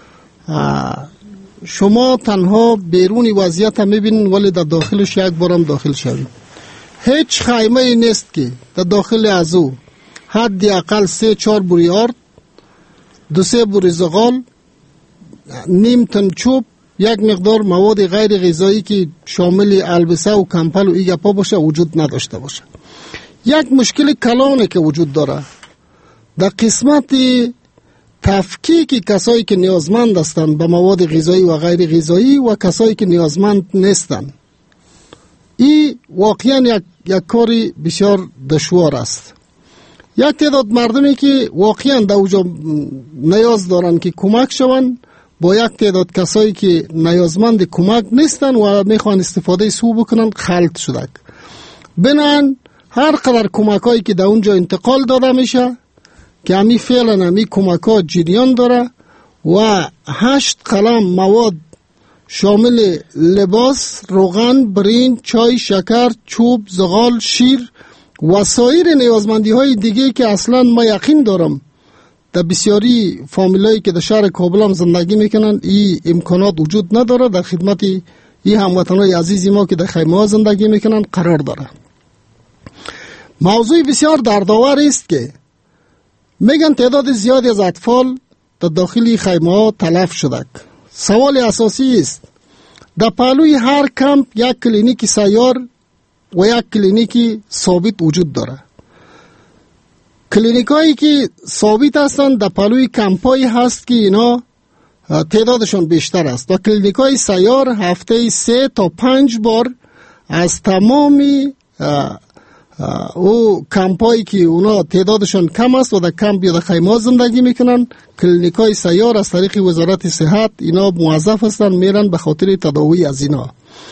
شما تنها بیرونی وضعیت هم میبینید ولی در داخلش یک بارم داخل شوید. هیچ خیمه ای نیست که در داخل از او حداقل 3-4 بوری آرد، 2-3 بوری زغال، نیم تن چوب، یک مقدار مواد غیر غذایی که شامل البسه و کمپل و ایگه پا باشه وجود نداشته باشه. یک مشکل کلانه که وجود داره در قسمت تفکیک کسایی که نیازمند هستند به مواد غذایی و غیر غذایی و کسایی که نیازمند نیستند. این واقعا یک کاری بسیار دشوار است. یک تعداد مردمی که واقعا در اونجا نیاز دارن که کمک شون با یک تعداد کسایی که نیازمند کمک نیستن و میخوان استفاده سو بکنن خلط شده. بنان هر قدر کمک هایی که در اونجا انتقال داده میشه که همی فعلا همی کمک ها جریان داره و 8 قلم مواد شامل لباس، روغن، برنج، چای، شکر، چوب، زغال، شیر و سایر نیازمندی های دیگه که اصلا ما یقین دارم در بسیاری فامیلایی که در شهر کابل هم زندگی میکنن این امکانات وجود نداره، در خدمت این هموطنای عزیزی ما که در خیمه ها زندگی میکنن قرار داره. موضوع بسیار دردآور است که میگن تعداد زیادی از اطفال در داخل خیمه ها تلف شده. سوال اساسی است در پهلوی هر کمپ یک کلینیک سیار و یک کلینیک ثابت وجود داره. کلینیک هایی که ثابت هستند در پهلوی کمپ هایی هست که اینا تعدادشان بیشتر است و کلینیک‌های سیار هفته 3 تا 5 بار از تمامی او کمپایی که اونا تعدادشان کم است و در کمپ یا در خیمه زندگی میکنن، کلینیکای سیار از طریق وزارت صحت اینا موظف هستن میرن به خاطر تداوی از اینا.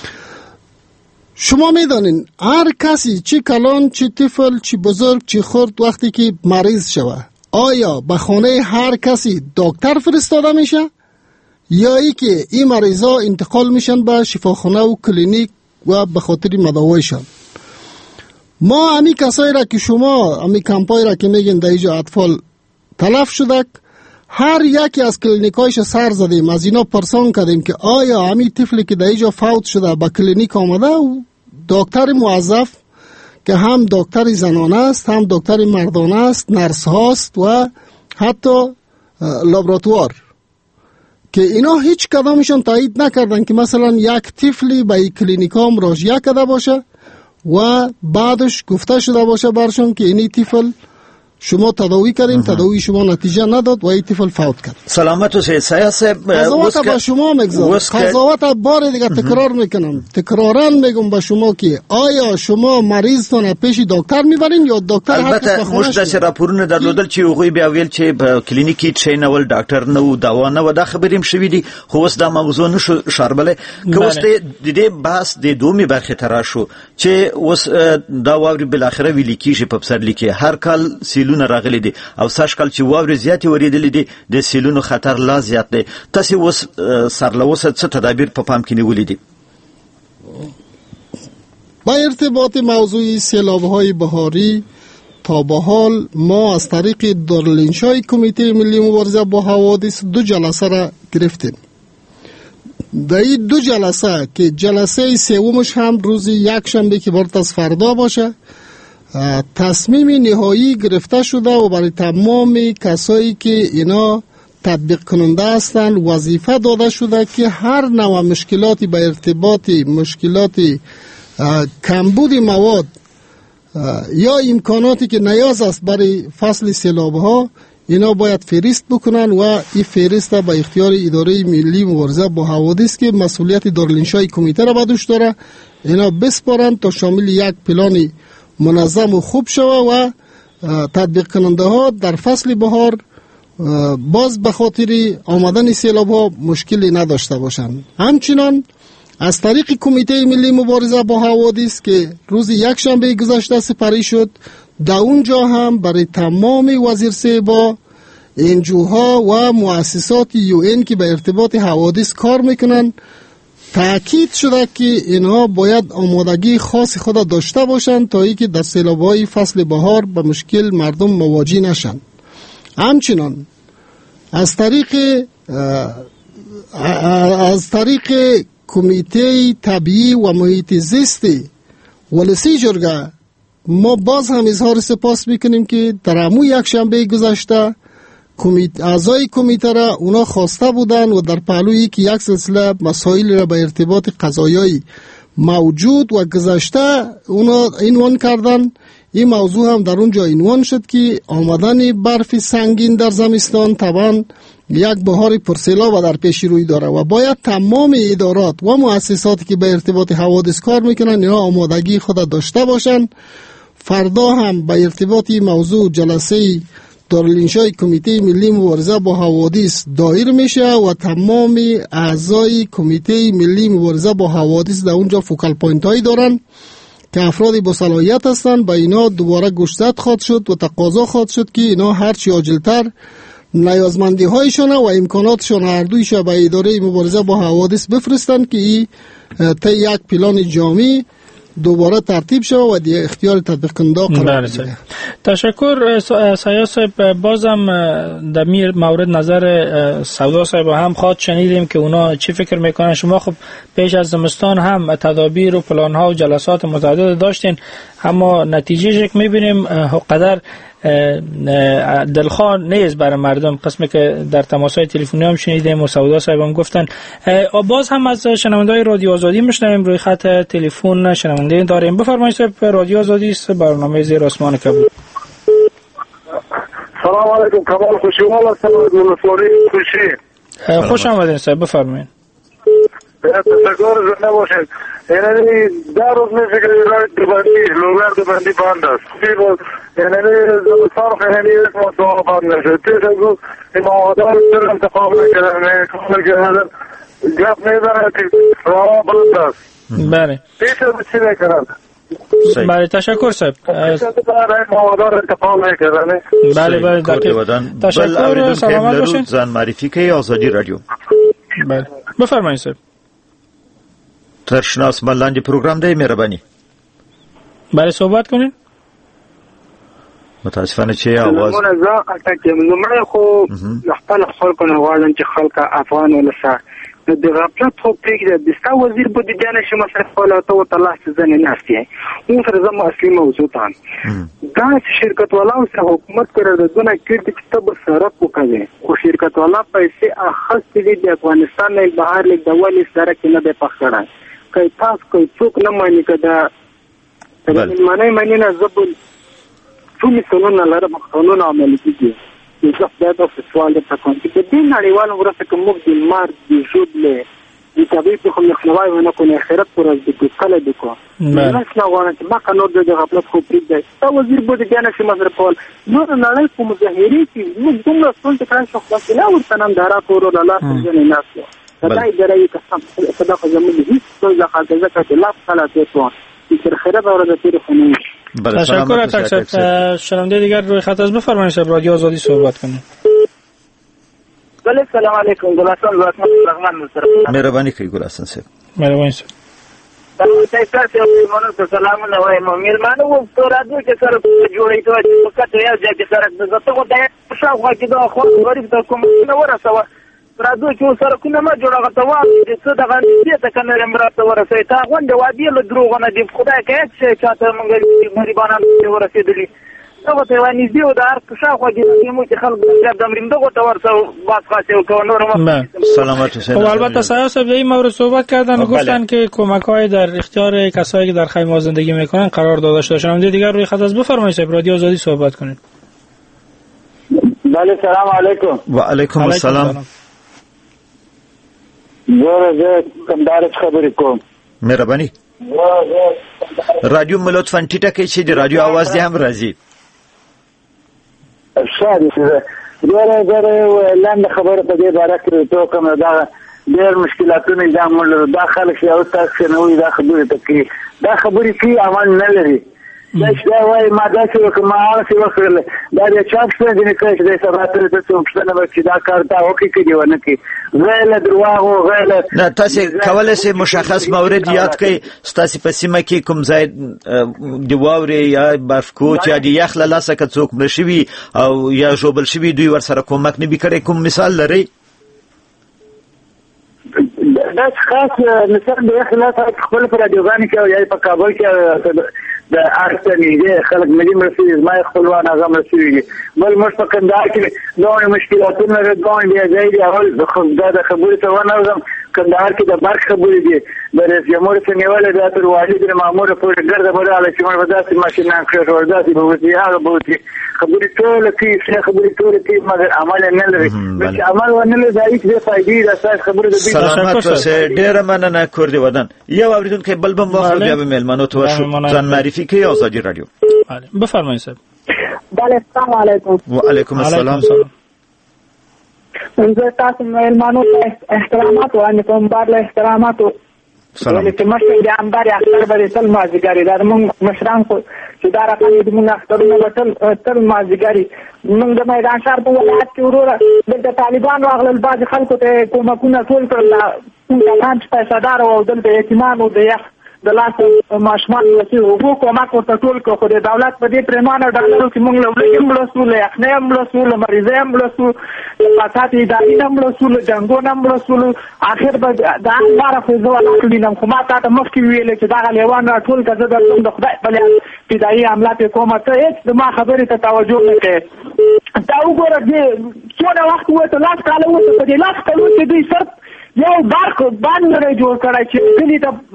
شما میدانین هر کسی چی کلان چی طفل چی بزرگ چی خرد وقتی که مریض شوه، آیا به خانه هر کسی دکتر فرستاده میشه یا ای که این مریضا انتقال میشن به شفاخانه و کلینیک و به خاطر مداوایشان؟ ما امی کسایی را که شما امی کمپایی را که میگین در اینجا اطفال تلف شده، هر یکی از کلینیکایش سر زدیم، از اینا پرسان کردیم که آیا امی طفلی که در اینجا فوت شده به کلینیک آمده و دکتر موظف که هم دکتر زنانه است هم دکتر مردانه است، نرس هاست و حتی لابراتوار، که اینا هیچ کدامشون تایید نکردن که مثلا یک طفلی به این کلینیکا مراجعه کرده باشه و بعدش گفته شده باشه برشون که اینی طفل شما تداوی کردیم، تداوی شما نتیجه نداد و این طفل فوت کرد. سلامت و سیاست قضاوت با شما میگذارم، قضاوت بار دیگه تکرار میکنم، تکرارا میگم با شما که آیا شما مریضتون پیش دکتر میبرین یا دکتر البته مش د راپورونه درلودل چې هغه بیا ویل چې په کلینیکي ټرینول ډاکټر نو دوا نه ودا خبریم شوې دي، خو اوس دا موضوع نشو شاربله که اوس د دې بحث د دومي برخه ترا شو چې اوس دا واوري بل اخره ویل کیږي په پسرلی کې هر کال سیلونه راغلي دي او ساش کال چې واوري زیاتې وریدلې دي د سیلونو خطر لا زیات دی. تاسو اوس سرلوسه څه تدابیر په پام کې نیولې دي؟ با ارتباط موضوع سیلاب‌های بهاری تا به حال ما از طریق دارالانشای کمیته ملی مبارزه با حوادث 2 جلسه را گرفتیم. در این 2 جلسه که جلسه سومش هم روز یک شنبه که بارت از فردا باشه، تصمیم نهایی گرفته شده و برای تمام کسایی که اینا تطبیق کننده هستند وظیفه داده شده که هر نوع مشکلاتی به ارتباط مشکلات کمبود مواد یا امکاناتی که نیاز است برای فصل سیلاب‌ها اینا باید فهرست بکنن و این فهرست به اختیار اداره ملی مبارزه با حوادث که مسئولیت دارالانشای کمیته را به دوش داره اینا بسپارن تا شامل یک پلان منظم و خوب شوه و تطبیق کننده ها در فصل بهار باز به خاطر آمدن سیلاب ها مشکلی نداشته باشند. همچنان از طریق کمیته ملی مبارزه با حوادث که روز یک شنبه گذشته سپری شد، در اونجا هم برای تمام وزیر با انجوها و مؤسسات UN که به ارتباط حوادث کار میکنن تأکید شده که اینها باید آمادگی خاص خود داشته باشند تا اینکه در سیلاب‌های فصل بهار به مشکل مردم مواجه نشند. همچنان از طریق کمیته طبیعی و محیط زیست ولسی جرگه ما باز هم اظهار سپاس میکنیم که در همون یک شنبه گذشته اعضای کمیته را اونا خواسته بودن و در پهلوی که یک سلسله مسائل را به ارتباط قضایایی موجود و گذشته اونا عنوان کردن. این موضوع هم در اونجا عنوان شد که آمدن برف سنگین در زمستان طبعا یک بهار پرسیلاب در پیش روی داره و باید تمام ادارات و مؤسساتی که به ارتباط حوادث کار میکنن اینا آمادگی خود داشته باشن. فردا هم به ارتباط موضوع جلسه دارالانشای کمیته ملی مبارزه با حوادث دایر میشه و تمام اعضای کمیته ملی مبارزه با حوادث در اونجا فوکال پوینت هایی دارن که افرادی با صلاحیت هستند. با اینا دوباره گوشزد خواهد شد و تقاضا خواهد شد که اینا هرچی عاجلتر نیازمندی هایشان و امکاناتشان هر دویش به اداره مبارزه با حوادث بفرستند که این تا یک پلان جامع دوباره ترتیب شد و دیگه اختیار تطبیق کننده قرار بگیره. تشکر سیاه صاحب. بازم در مورد نظر سودا صاحب هم خواهد شنیدیم که اونا چی فکر میکنن. شما خب پیش از زمستان هم تدابیر و پلان ها و جلسات متعدد داشتین اما نتیجهش میبینیم قدر دلخواه نیست برای مردم. قسمی که در تماس‌های تلفنی هم شنیدیم و سودا صاحب هم گفتن. باز هم از شنونده‌های رادیو آزادی میشنویم. روی خط تلفن شنونده داریم. بفرمایید صاحب. رادیو آزادی است، برنامه زیر آسمان کبود. سلام علیکم. کمال خوشیوال هستم از ولسوالی خوشی. خوش آمدین صاحب، بفرمایید. تشکر زنده باشید. یعنی در روز میشه که لوگر دو بندی بند است. یعنی زمستان خیلی یک مصباح بند نشد. پیش از او امامادار در انتخاب نکردن گفت میزنه که راه بلند است. بله. پیش از چی نکردن؟ بله تشکر صاحب. بله بله تشکر. سلامت باشین. زن معرفی که آزادی رادیو. بله بفرمایید صاحب. ترشناس ملاندی پروگرام ده مهربانی. بله صحبت کنین. متاسفانه چې आवाज زه اته نمره خو خپل خلکو نه غواړم چې خلک افغان ولسه د غفلت خو پرېږده د ستا وزیر بودیجه نشي مصرف کولی ته ورته لاس ځنې ناست یې اون سره زما اصلي موضوع ته دا چې شرکت والاو سره حکومت قراردادونه کړي دي چې ته به سرک وکوې خو شرکت والا پیسې اخیستې دي د افغانستان نه بهر لیک د ولې سرک نه دی پخ کړی که تاسو که څوک نه ماني که د مېلمنۍ مننه زه به ټول قانون لرم قانون عملي کیږي زه خدای ته سوال درته کوم چې د دې نړیوالو ورځو کې موږ د مار د ژوبلې د طبیعي په مخنیوي ونه کوو آخرت پر ورځ د کله د کو نه غواړم چې ما قانون د غفلت خو پرېږدي تا وزیر بودیجه نشي مصرف کول نور نړۍ په مظاهرې کې موږ دومره ستونزې کړی شو خلاص نه ورته ننداره کورو له لاسه ځینې ناست یو دا اداره یې قسم صدقه زموږ هېڅ ستونزه خلک ځکه چې لاس خلاص شو تر خیره به ورځ تېرې خو نه تشکر اتاک شنونده دیگر روی خط از بفرمایید شب رادیو آزادی صحبت کنیم. بله سلام علیکم گلستان زاکمان رحمان مصرف مهربانی کوي ګلستان صاحب مهرباني صاحب تاسو مونږ ته سلام نه وایم مېلمانه وو په رادیو کې سره جوړې ته چې کته یو ځای کې سره د زته غوډه شاوخوا کې دا خو غریب ته کوم نه ورسوه رادیو کې سره کومه ما جوړه غته چې څه دغه دې ته کنه مرسته ورسوي تا غونډه وادي له دروغ نه دی خدای کې چې چاته مونږ غریبانو ته ورسېدلی نو ته وایي دې و دار شاوخوا کې مو چې خلک د امریم دغه ته ورسو باز خاصه وکړو نور سلامت حسین. البته سیاست به این مورد صحبت کردن و گفتن که کمک‌های در اختیار کسایی که در خیمه‌ها زندگی میکنن قرار داده شده. شنونده دیگر روی خط از بفرمایید رادیو آزادی صحبت کنید. بله سلام علیکم. و علیکم السلام. زه کمدارس خبرې کوم. مهرباني. رادیو لطفاً ټیټه کړئ چې د رادیو आवाज دې هم راځي. شاید ډېره لاندې خبره په دې باره کې ته کوم دا ډېر مشکلاتونه دا موږ دا خلک یو تاسو نه وي دا خبرې ته کې دا خبرې کې عمل نه لري دا چې وایي ما دا چې کوم هغه څه وکړل دا د چاپ څه دې کوي چې سبا تر څه څه چې دا کار دا وکړي کې ونه کې غیر درواغ غیر نه تاسو کولای شئ مشخص مورد یاد کړئ تاسو په سیمه کې کوم ځای دی واوري یا برفکوچ یا دی یخ له لاسه که څوک مشوي او یا جوبل شوي دوی ور سره کومک نه بکړي کوم مثال لري دا خاص مثال د یخ لاسه خپل پر رادیوګان کې یا په کابل کې د اړتنی دي خلک ملي مرسي ما خپلوان هغه مرسي بل مش په کندهار کې نوې مشکلاتونه راځي دی ځای اول د خبرې ته ونوزم کندهار کې د برق خبرې دي د رئیس جمهور څخه نیولې د تر والي د مامور پورې ګرځه بداله چې موږ داسې ماشینان کړو ورځي به وتی هغه به وتی خبرې ټول کې خبرې ټول کې مګر عمل نه لري چې عمل ونه لري دا هیڅ فائدې د اساس خبرې د سلامات اوسه ډېر مننه کوردی ودان یو اوریدونکو بل بم واخلو بیا به مېلمنو ته ځان معرفي کوي آزادی رادیو بفرمایید صاحب. بله السلام علیکم. و علیکم السلام. زه تاسو مېلمانو ته احترامات وړاندې کوم بار له احتراماتو ولې چې مشر د انبار اختر به تل مازیګری دا موږ مشران خو چې دا راځي د موږ اخترونه به تل مازیګری موږ د میدان شهر په ولایت کې وروره د طالبان راغلل بعضې خلکو ته کومکونه ټول کړل کوم کسان چې پیسهدار او دلته یتیمانو د یخ د لاس ماشومان چې وګو کومک ورته ټول کړو خو د دولت په دې پریمانه ډالرو کې موږ له ولې ملسو له یخنۍ هم ملسو له مریضۍ هم ملسو له فساد اداري هم ملسو له جنګونو هم ملسو آخر به دا لاره خو زه ولاړم خو ما تا ته مخکې ویلې چې دغه لیوان راټول که زه درته د خدای په لیاد فدایي حمله پرې کومه ته هېڅ د ما خبرې ته توجه نه کوې دا وګوره څونه وخت ووته لاس کاله ووته په دې لاس کالو کې دوی صرف یو برق باندې جوړ کړی چې کلي ته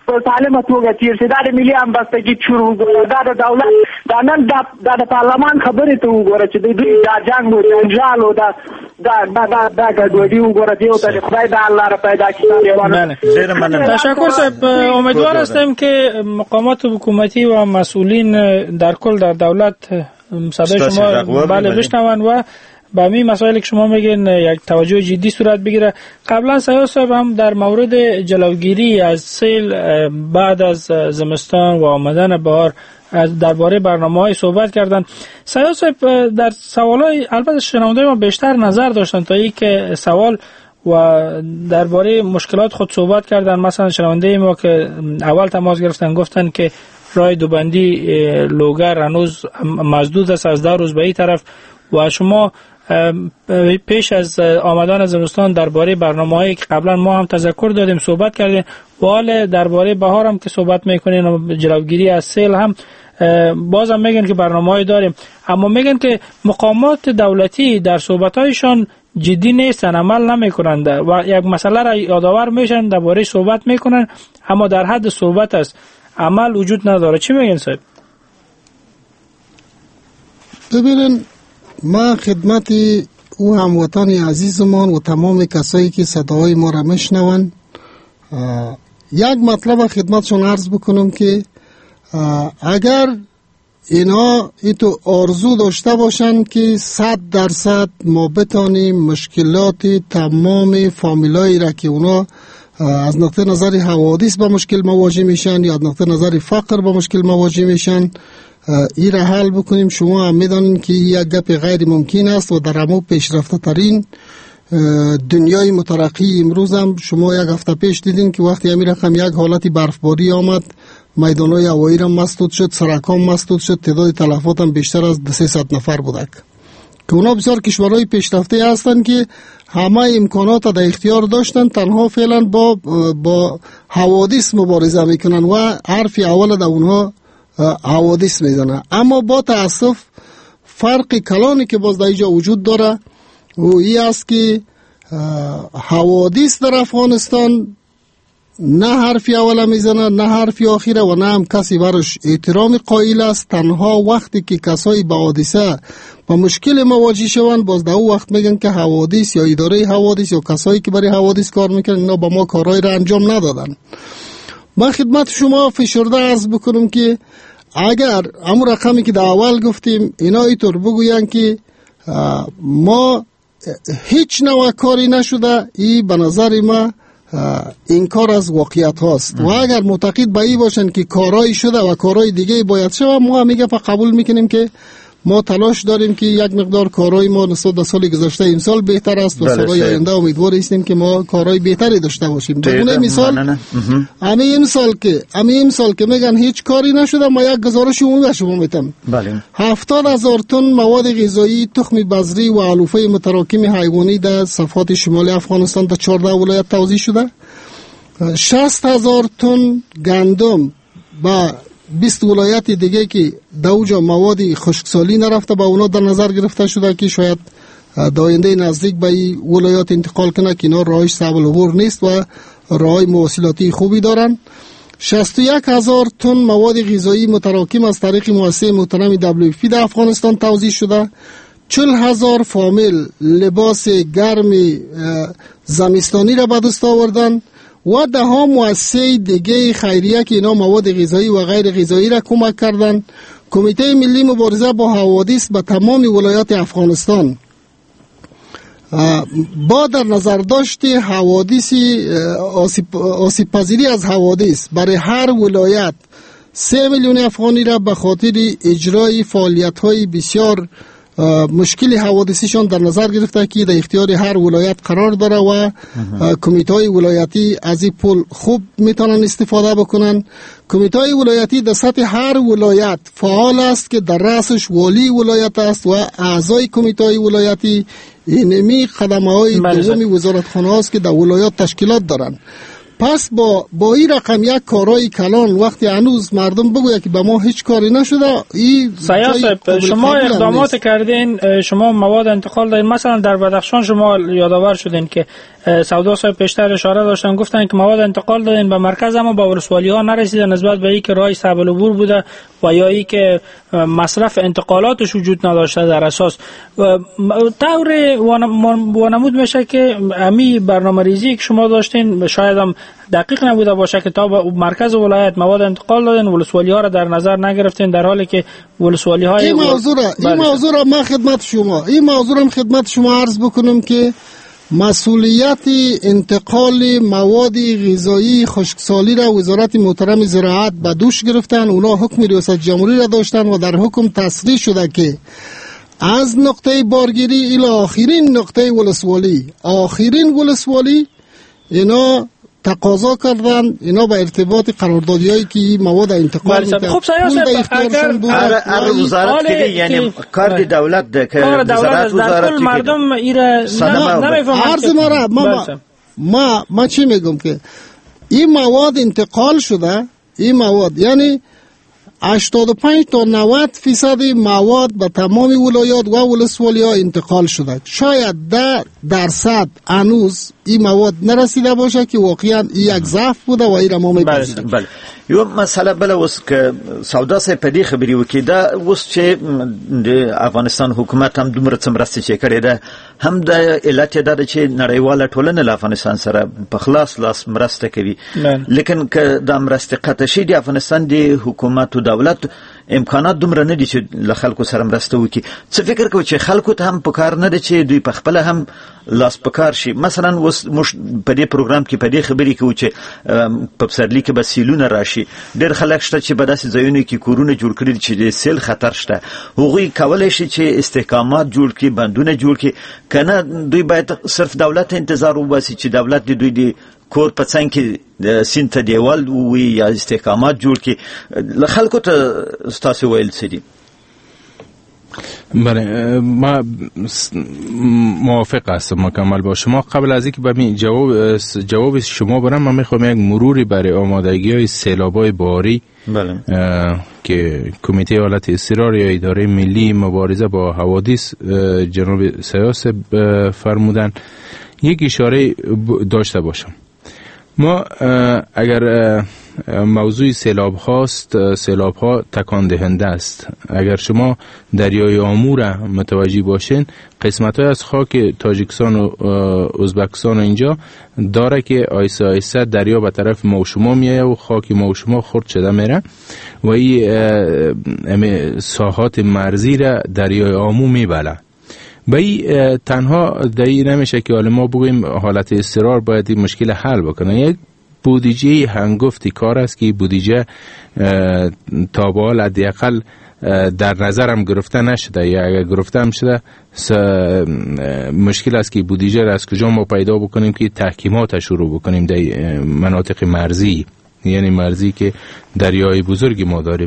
په سالمه توګه تیر شي. دا د ملي همبستګي چور وګوره، دا د دولت دا نن د پارلمان خبرې ته وګوره چې دوی دا جنګ و جنجال و دا ګډوډي وګوره، دیو ته خدای دا الله را پیدا کړي. تشکر صاحب. امیدوار هستم که مقامات حکومتی و مسئولین در کل در دولت صدای شما بشنون و به همین مسائلی که شما میگین یک توجه جدی صورت بگیره. قبلا سیاه صاحب هم در مورد جلوگیری از سیل بعد از زمستان و آمدن بهار درباره برنامه‌های صحبت کردن. سیاه صاحب در سوالای البته شنونده ما بیشتر نظر داشتن تا اینکه سوال و درباره مشکلات خود صحبت کردن. مثلا شنونده ما که اول تماس گرفتن گفتن که راه دوبندی لوگر هنوز مسدود است از 10 روز به این طرف و شما پیش از آمدن زمستان درباره برنامه‌هایی که قبلا ما هم تذکر دادیم صحبت کردیم و حال درباره بهار هم که صحبت میکنین و جلوگیری از سیل هم بازم میگن که برنامه‌ای داریم، اما میگن که مقامات دولتی در صحبت‌هایشان جدی نیستن، عمل نمیکنند و یک مسئله را یادآور میشن درباره صحبت میکنن اما در حد صحبت است، عمل وجود نداره. چی میگن صاحب؟ ببینن ما خدمت او هموطن عزیزمان و تمام کسایی که صدای ما را میشنون یک مطلب خدمتشون عرض بکنم که اگر اینا ایتو آرزو داشته باشن که 100% ما بتانیم مشکلات تمام فامیلایی را که اونا از نقطه نظر حوادث با مشکل مواجه میشن یا از نقطه نظر فقر با مشکل مواجه میشن ای را حل بکنیم، شما هم میدانین که یک گپ غیر ممکن است و در همو پیشرفته ترین دنیای مترقی امروز هم شما یک هفته پیش دیدین که وقتی همین رقم یک حالتی برفباری آمد میدانهای هوایی را مسدود شد، سرکام مسدود شد، تعداد تلفات هم بیشتر از 300 نفر بودک که اونا بسیار کشورهای پیشرفته هستند که همه امکانات در اختیار داشتن، تنها فعلا با حوادث مبارزه میکنن و حرف اول در اونها حوادث میزنه. اما با تاسف فرق کلانی که باز در اینجا وجود داره و این است که حوادث در افغانستان نه حرفی اول میزنه نه حرفی آخره و نه هم کسی برش احترام قائل است. تنها وقتی که کسایی با حادثه با مشکل مواجه شوند باز در او وقت میگن که حوادث یا اداره حوادث یا کسایی که برای حوادث کار میکنن اینا با ما کارهای را انجام ندادن. من خدمت شما فشرده عرض بکنم که اگر همون رقمی که در اول گفتیم اینا اینطور بگوین که ما هیچ نوع کاری نشده، این به نظر ما این کار از واقعیت هاست و اگر معتقد به این باشن که کارایی شده و کارهای دیگه باید شود، ما میگه قبول میکنیم که ما تلاش داریم که یک مقدار کارهای ما نسبت به سال گذشته امسال بهتر است و سالهای آینده امیدوار هستیم که ما کارهای بهتری داشته باشیم. بدون مثال همین سال که میگن هیچ کاری نشده، ما یک گزارش عمومی به شما میتم. 70,000 تن مواد غذایی، تخم بذری و علوفه متراکم حیوانی در صفحات شمالی افغانستان در 14 ولایت توزیع شده. 60,000 تن گندم با 20 ولایت دیگه که دوجا مواد خشکسالی نرفته با اونا در نظر گرفته شده که شاید در آینده نزدیک به این ولایات انتقال کنه که اینا راهش سهل العبور نیست و راه مواصلاتی خوبی دارن. 61,000 تن مواد غذایی متراکم از طریق مؤسسه محترم WFP در افغانستان توزیع شده. 40,000 فامیل لباس گرم زمستانی را به دست آوردن و ده ها مؤسسه دیگه خیریه که اینا مواد غذایی و غیر غذایی را کمک کردند. کمیته ملی مبارزه با حوادث به تمام ولایات افغانستان با در نظر داشت حوادث آسیب پذیری از حوادث برای هر ولایت 3 میلیون افغانی را به خاطر اجرای فعالیت های بسیار مشکل حوادثیشان در نظر گرفته که در اختیار هر ولایت قرار داره و کمیته های ولایتی از این پول خوب میتونن استفاده بکنن. کمیته های ولایتی در سطح هر ولایت فعال است که در رأسش والی ولایت است و اعضای کمیته های ولایتی اینمی خدمه های دومی وزارتخانه است که در ولایات تشکیلات دارن. پس با این رقم یک کارهای کلان وقتی هنوز مردم بگوید که به ما هیچ کاری نشده، این صاحب شما اقدامات کردین، شما مواد انتقال دادین. مثلا در بدخشان شما یادآور شدین که سودا صاحب پیشتر اشاره داشتن، گفتن که مواد انتقال دادین به مرکز اما به ولسوالی ها نرسیده، نسبت به اینکه راه صعب العبور بوده و یا اینکه مصرف انتقالاتش وجود نداشته. در اساس طور وانمود میشه که امی برنامه‌ریزی که شما داشتین شاید هم دقیق نبوده باشه که تا به مرکز ولایت مواد انتقال دادین، ولسوالی ها را در نظر نگرفتین، در حالی که ولسوالی های این موضوع را من خدمت شما عرض بکنم که مسئولیت انتقال مواد غذایی خشکسالی را وزارت محترم زراعت به دوش گرفتن. اونا حکم ریاست جمهوری را داشتن و در حکم تصریح شده که از نقطه بارگیری الی آخرین نقطه ولسوالی اینا تقاضا کردن، اینا به ارتباط قراردادیایی که مواد انتقال میکنن. خب اگر وزارت که یعنی کار دولت ده که وزارت مردم ایره نمیفهمن. ما چی میگم که این مواد انتقال شده، این مواد یعنی 85 تا 90% مواد به تمام ولایات و ولسوالی ها انتقال شده. شاید 10% هنوز این مواد نرسیده باشه که واقعا یک ضعف بوده و این را ما میپذیریم. بله. یو مسئله بله اوس که سودا صاحب په دې خبرې وکړي دا اوس چې د افغانستان حکومت هم دومره څه مرسته چې کړې ده، هم د علت دا ده چې نړیواله ټولنه له افغانستان سره په خلاص لاس مرسته کوي، لیکن که دا مرسته قطع شي د افغانستان د حکومت او دولت امکانات دومره نه دي چې له خلکو سره مرسته وکړي. څه فکر کوي چې خلکو ته هم پکار نه ده چې دوی په خپل هم لاس پکار شي؟ مثلا اوس موږ په دې پروګرام کې په دې خبرې کوو چې په پسرلي کې به سیلونه راشي. ډېر خلک شته چې په داسې ځایونو کې کورونه جوړ کړي چې د سیل خطر شته، هغوی کولی شي چې استحکامات جوړ کړي، بندونه جوړ کړي، که نه دوی باید صرف دولت ته انتظار وباسي چې دولت د دوی د کور په څنګ کې سیند ته دیوال ووي یا استحکامات جوړ کړي. له خلکو ته ستاسو ویل څه دي؟ بله، ما موافق هستم مکمل با شما. قبل از اینکه به جواب شما برم، من میخوام یک مروری برای آمادگی‌های سیلاب‌های باری که کمیته حالت اضطرار یا اداره ملی مبارزه با حوادث جناب سیاس فرمودن یک اشاره داشته باشم. ما اگر موضوع سیلاب هاست، سیلاب ها تکان دهنده است. اگر شما دریای آمور متوجه باشین، قسمت های از خاک تاجیکستان و ازبکستان اینجا داره که آیسته آیسته دریا به طرف ما و شما میایه و خاک ما و شما خرد شده میره و این ساحات مرزی را دریای آمو میبله. به تنها دایی نمیشه که حالا ما بگویم حالت اضطرار باید این مشکل حل بکنه. یک بودجه هنگفتی کار است که بودجه تا به حال حداقل در نظرم گرفته نشده، یا اگر گرفته هم شده مشکل است که بودجه را از کجا ما پیدا بکنیم که تحکیمات شروع بکنیم در مناطق مرزی، یعنی مرزی که دریای بزرگی ما داریم.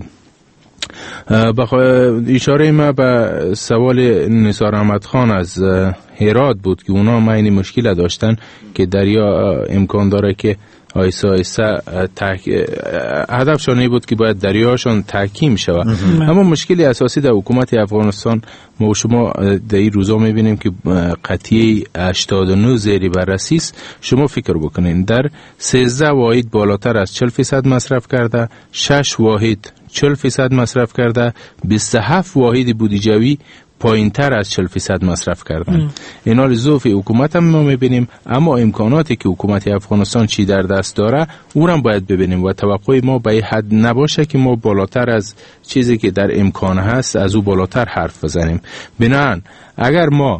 اشاره ما به سوال نثار احمد خان از هرات بود که اونا معنی مشکل داشتن که دریا امکان داره که آیسته آیسته هدفشان بود که باید دریاشان تحکیم شود. اما مشکلی اساسی در حکومت افغانستان ما و شما در این روزا میبینیم که قطعه 89 زیر بررسی است. شما فکر بکنین در 13 واحد بالاتر از 40% مصرف کرده، 6 واحد 40% مصرف کرده، 27 واحد بودجوی پایین تر از 40% مصرف کردن. اینا ضعف حکومت هم ما میبینیم، اما امکاناتی که حکومت افغانستان چی در دست داره اون هم باید ببینیم و توقع ما به حد نباشه که ما بالاتر از چیزی که در امکان هست از او بالاتر حرف بزنیم. بنابراین اگر ما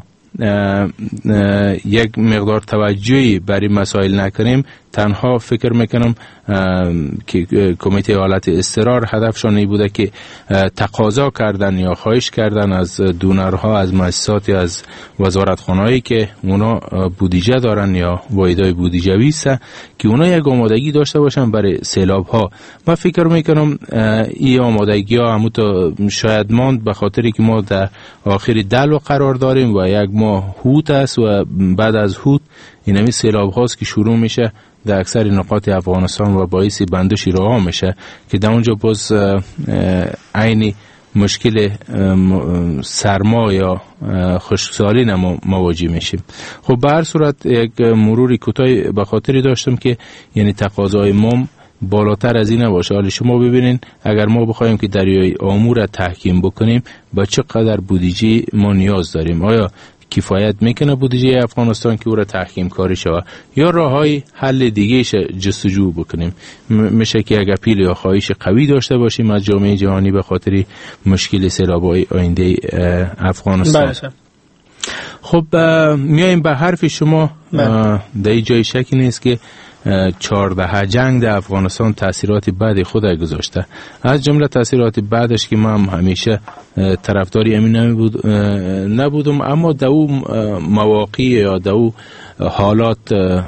یک مقدار توجهی برای مسائل نکنیم، تنها فکر میکنم که کمیته حالت اضطرار هدفشان این بوده که تقاضا کردن یا خواهش کردن از دونرها، از مؤسساتی، از وزارتخانه‌ای که اونا بودجه دارن یا واحدهای بودجوی است که اونا یک آمادگی داشته باشن برای سیلاب ها. من فکر میکنم این آمادگی ها همون تا شاید ماند، به خاطری که ما در آخر دلو قرار داریم و یک ماه هوت است و بعد از هوت این سیلاب هاست که شروع میشه در اکثر نقاط افغانستان و باعث بندش راه میشه که در اونجا باز عین مشکل سرما یا خشکسالی مواجه میشیم. خب به هر صورت یک مروری کوتاهی به خاطری داشتم که یعنی تقاضای ما بالاتر از این نباشه. حالا شما ببینین اگر ما بخوایم که دریای آمو را تحکیم بکنیم با چقدر بودجه ما نیاز داریم؟ آیا کفایت میکنه بودجه افغانستان که او را تحکیم کاری شود یا راههای حل دیگه جستجو بکنیم؟ میشه که اگر اپیل یا خواهش قوی داشته باشیم از جامعه جهانی به خاطر مشکل سیلاب‌های آینده افغانستان. خب میایم به حرف شما. در این جای شکی نیست که 14 جنگ در افغانستان تاثیرات بعد خود گذاشته. از جمله تاثیرات بعدش که من همیشه طرفداری امین نبودم، اما در او مواقع یا در او حالات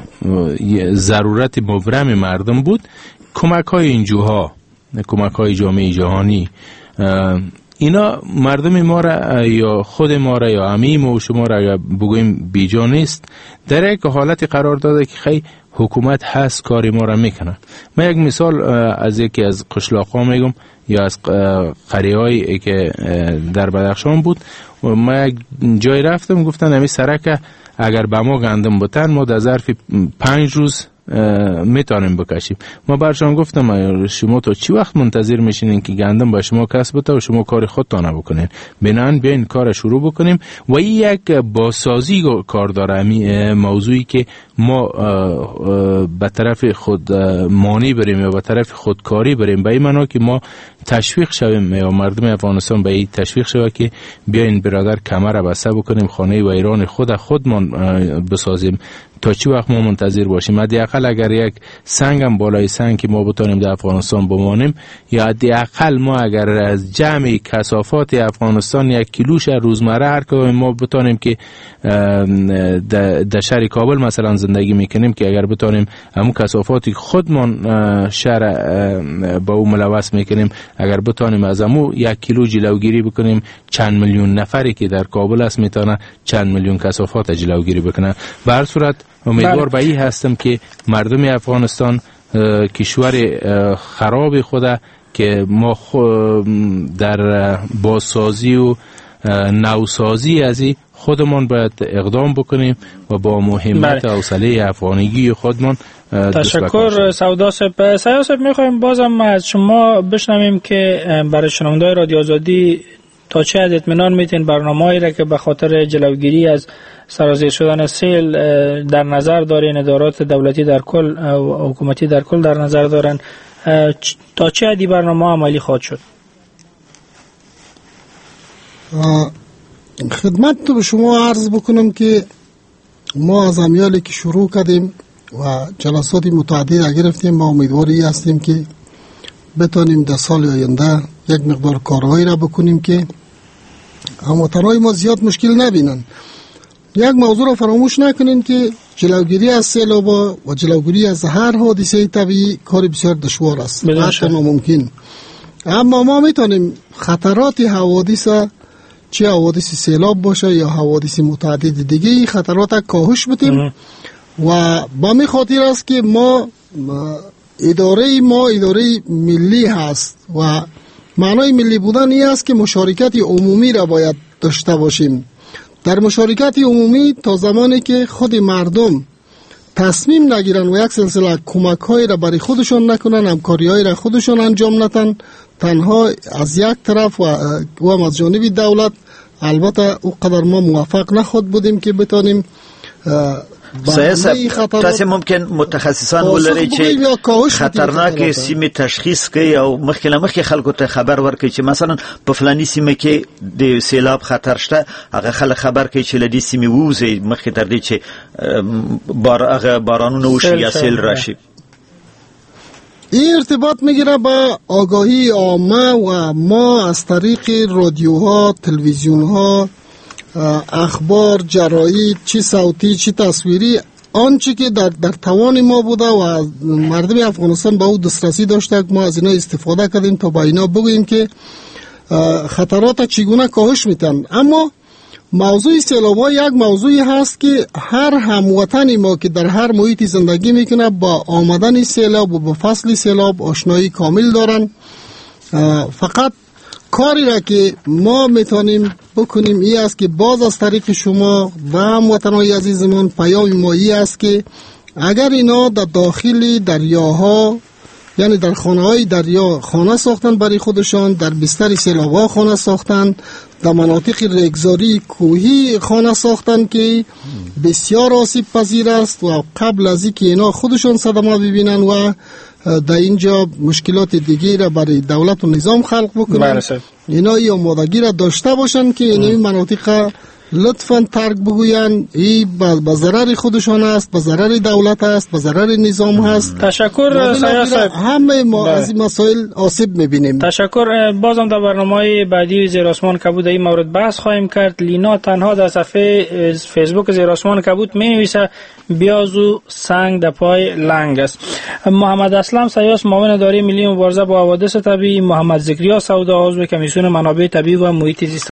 ضرورت مبرم مردم بود. کمک های اینجوها، کمک های جامعه جهانی، اینا مردم ما را یا خود ما را یا همه ما و شما را اگر بگویم بیجا نیست، در یک حالت قرار داده که خیلی حکومت هست کاری ما را میکنه. من یک مثال از یکی از قشلاق‌ها میگم یا از قریه‌هایی که در بدخشان بود. ما یک جای رفتم گفتن همین سرک اگر به ما گندم بتن ما در ظرف 5 روز میتونیم بکشیم. ما برشان گفتم شما تا چی وقت منتظر میشینین که گندم به شما کسب بده و شما کار خودتان بکنین؟ بنان بیاین کار شروع بکنیم. و این یک بازسازی کار داره، موضوعی که ما به طرف خود مانی بریم یا به طرف خودکاری بریم، به این معنا که ما تشویق شویم یا مردم افغانستان به این تشویق شوه که بیاین برادر کمر بسته بکنیم، خانه و ایران خودمان بسازیم. تا چی وقت ما منتظر باشیم؟ حداقل اگر یک سنگ هم بالای سنگ که ما بتونیم در افغانستان بمانیم، یا حداقل ما اگر از جمع کثافات افغانستان 1 کیلوش روزمره هر کدام ما بتونیم که در شهر کابل مثلا زندگی میکنیم، که اگر بتونیم همون کثافاتی خودمان شهر با او ملوث میکنیم اگر بتونیم از همون 1 کیلو جلوگیری بکنیم، چند میلیون نفری که در کابل است میتونه چند میلیون کثافات جلوگیری بکنه. به هر صورت امیدوار به این هستم که مردم افغانستان کشور خراب خود که ما در بازسازی و نوسازی از این خودمان باید اقدام بکنیم و با مهمت و حوصله افغانیگی خودمان. تشکر سودا صاحب. میخوایم بازم از شما بشنویم که برای شنونده‌های رادیو آزادی تا چه حد اطمینان میتین برنامه‌ای را که به خاطر جلوگیری از سرازیر شدن سیل در نظر دارین، ادارات دولتی در کل و حکومتی در کل در نظر دارن، تا چه حدی برنامه عملی خواهد شد؟ خدمت تو به شما عرض بکنم که ما از امیالی که شروع کردیم و جلسات متعدد گرفتیم، ما امیدواری هستیم که بتانیم در سال آینده یک مقدار کارهایی را بکنیم که هموطنهای ما زیاد مشکل نبینن. یک موضوع را فراموش نکنین که جلوگیری از سیلابا و جلوگیری از هر حادثه طبیعی کار بسیار دشوار است، حتی ناممکن. اما ما میتونیم خطرات حوادث، چه حوادث سیلاب باشه یا حوادث متعدد دیگه، خطرات کاهش بدیم. و با می خاطر است که ما اداره ملی هست و معنای ملی بودن این است که مشارکت عمومی را باید داشته باشیم. در مشارکت عمومی تا زمانی که خود مردم تصمیم نگیرن و یک سلسله کمک های را برای خودشون نکنن، همکاری های را خودشون انجام ندن، تنها از یک طرف و هم از جانب دولت، البته او قدر ما موفق نخود بودیم که بتانیم تاسو ممکن متخصصان ولري چې خطرناک سیمه تشخیص کوي او مخکې خلکو ته خبر ورکړي چې مثلا په فلاني سیمه کې د سیلاب خطر شته، هغه خلک خبر کوي چې لدی سیمه ووزي مخکې تر دې چې بارانونه وشي یا سیل راشي. این ارتباط میگیره با آگاهی عامه و ما از طریق رادیوها، تلویزیونها، اخبار، جراید، چی صوتی چی تصویری، آنچه که در توان ما بوده و مردم افغانستان به او دسترسی داشته، ما از اینا استفاده کردیم تا با اینا بگوییم که خطرات چگونه کاهش میتن. اما موضوع سیلاب یک موضوعی هست که هر هموطنی ما که در هر محیطی زندگی میکنه با آمدن سیلاب و با فصل سیلاب آشنایی کامل دارن. فقط کاری را که ما میتونیم بکنیم این است که باز از طریق شما و هموطنان عزیزمان پیام ما این است که اگر اینا در داخل دریاها، یعنی در خانه های دریا خانه ساختن برای خودشان، در بستر سیلاب ها خانه ساختن، در مناطق ریگزاری کوهی خانه ساختن که بسیار آسیب پذیر است و قبل از اینکه اینا خودشان صدمه ببینن و در اینجا مشکلات دیگه را برای دولت و نظام خلق بکنن، اینا ای آمادگی را داشته باشن که این مناطق لطفاً ترک بگوین. این به ضرر خودشان است، به ضرر دولت است، به ضرر نظام است. تشکر صاحب. همه ما از این مسائل آسیب میبینیم. تشکر. بازم در برنامه بعدی زیر آسمان کبود این مورد بحث خواهیم کرد. لینا تنها در صفحه فیسبوک زیر آسمان کبود می نویسه بیازو سنگ در پای لنگ است. محمد اسلم سیاس معاون اداره ملی مبارزه با حوادث طبیعی، محمد زکریا سودا عضو کمیسیون منابع طبیعی و محیط زیست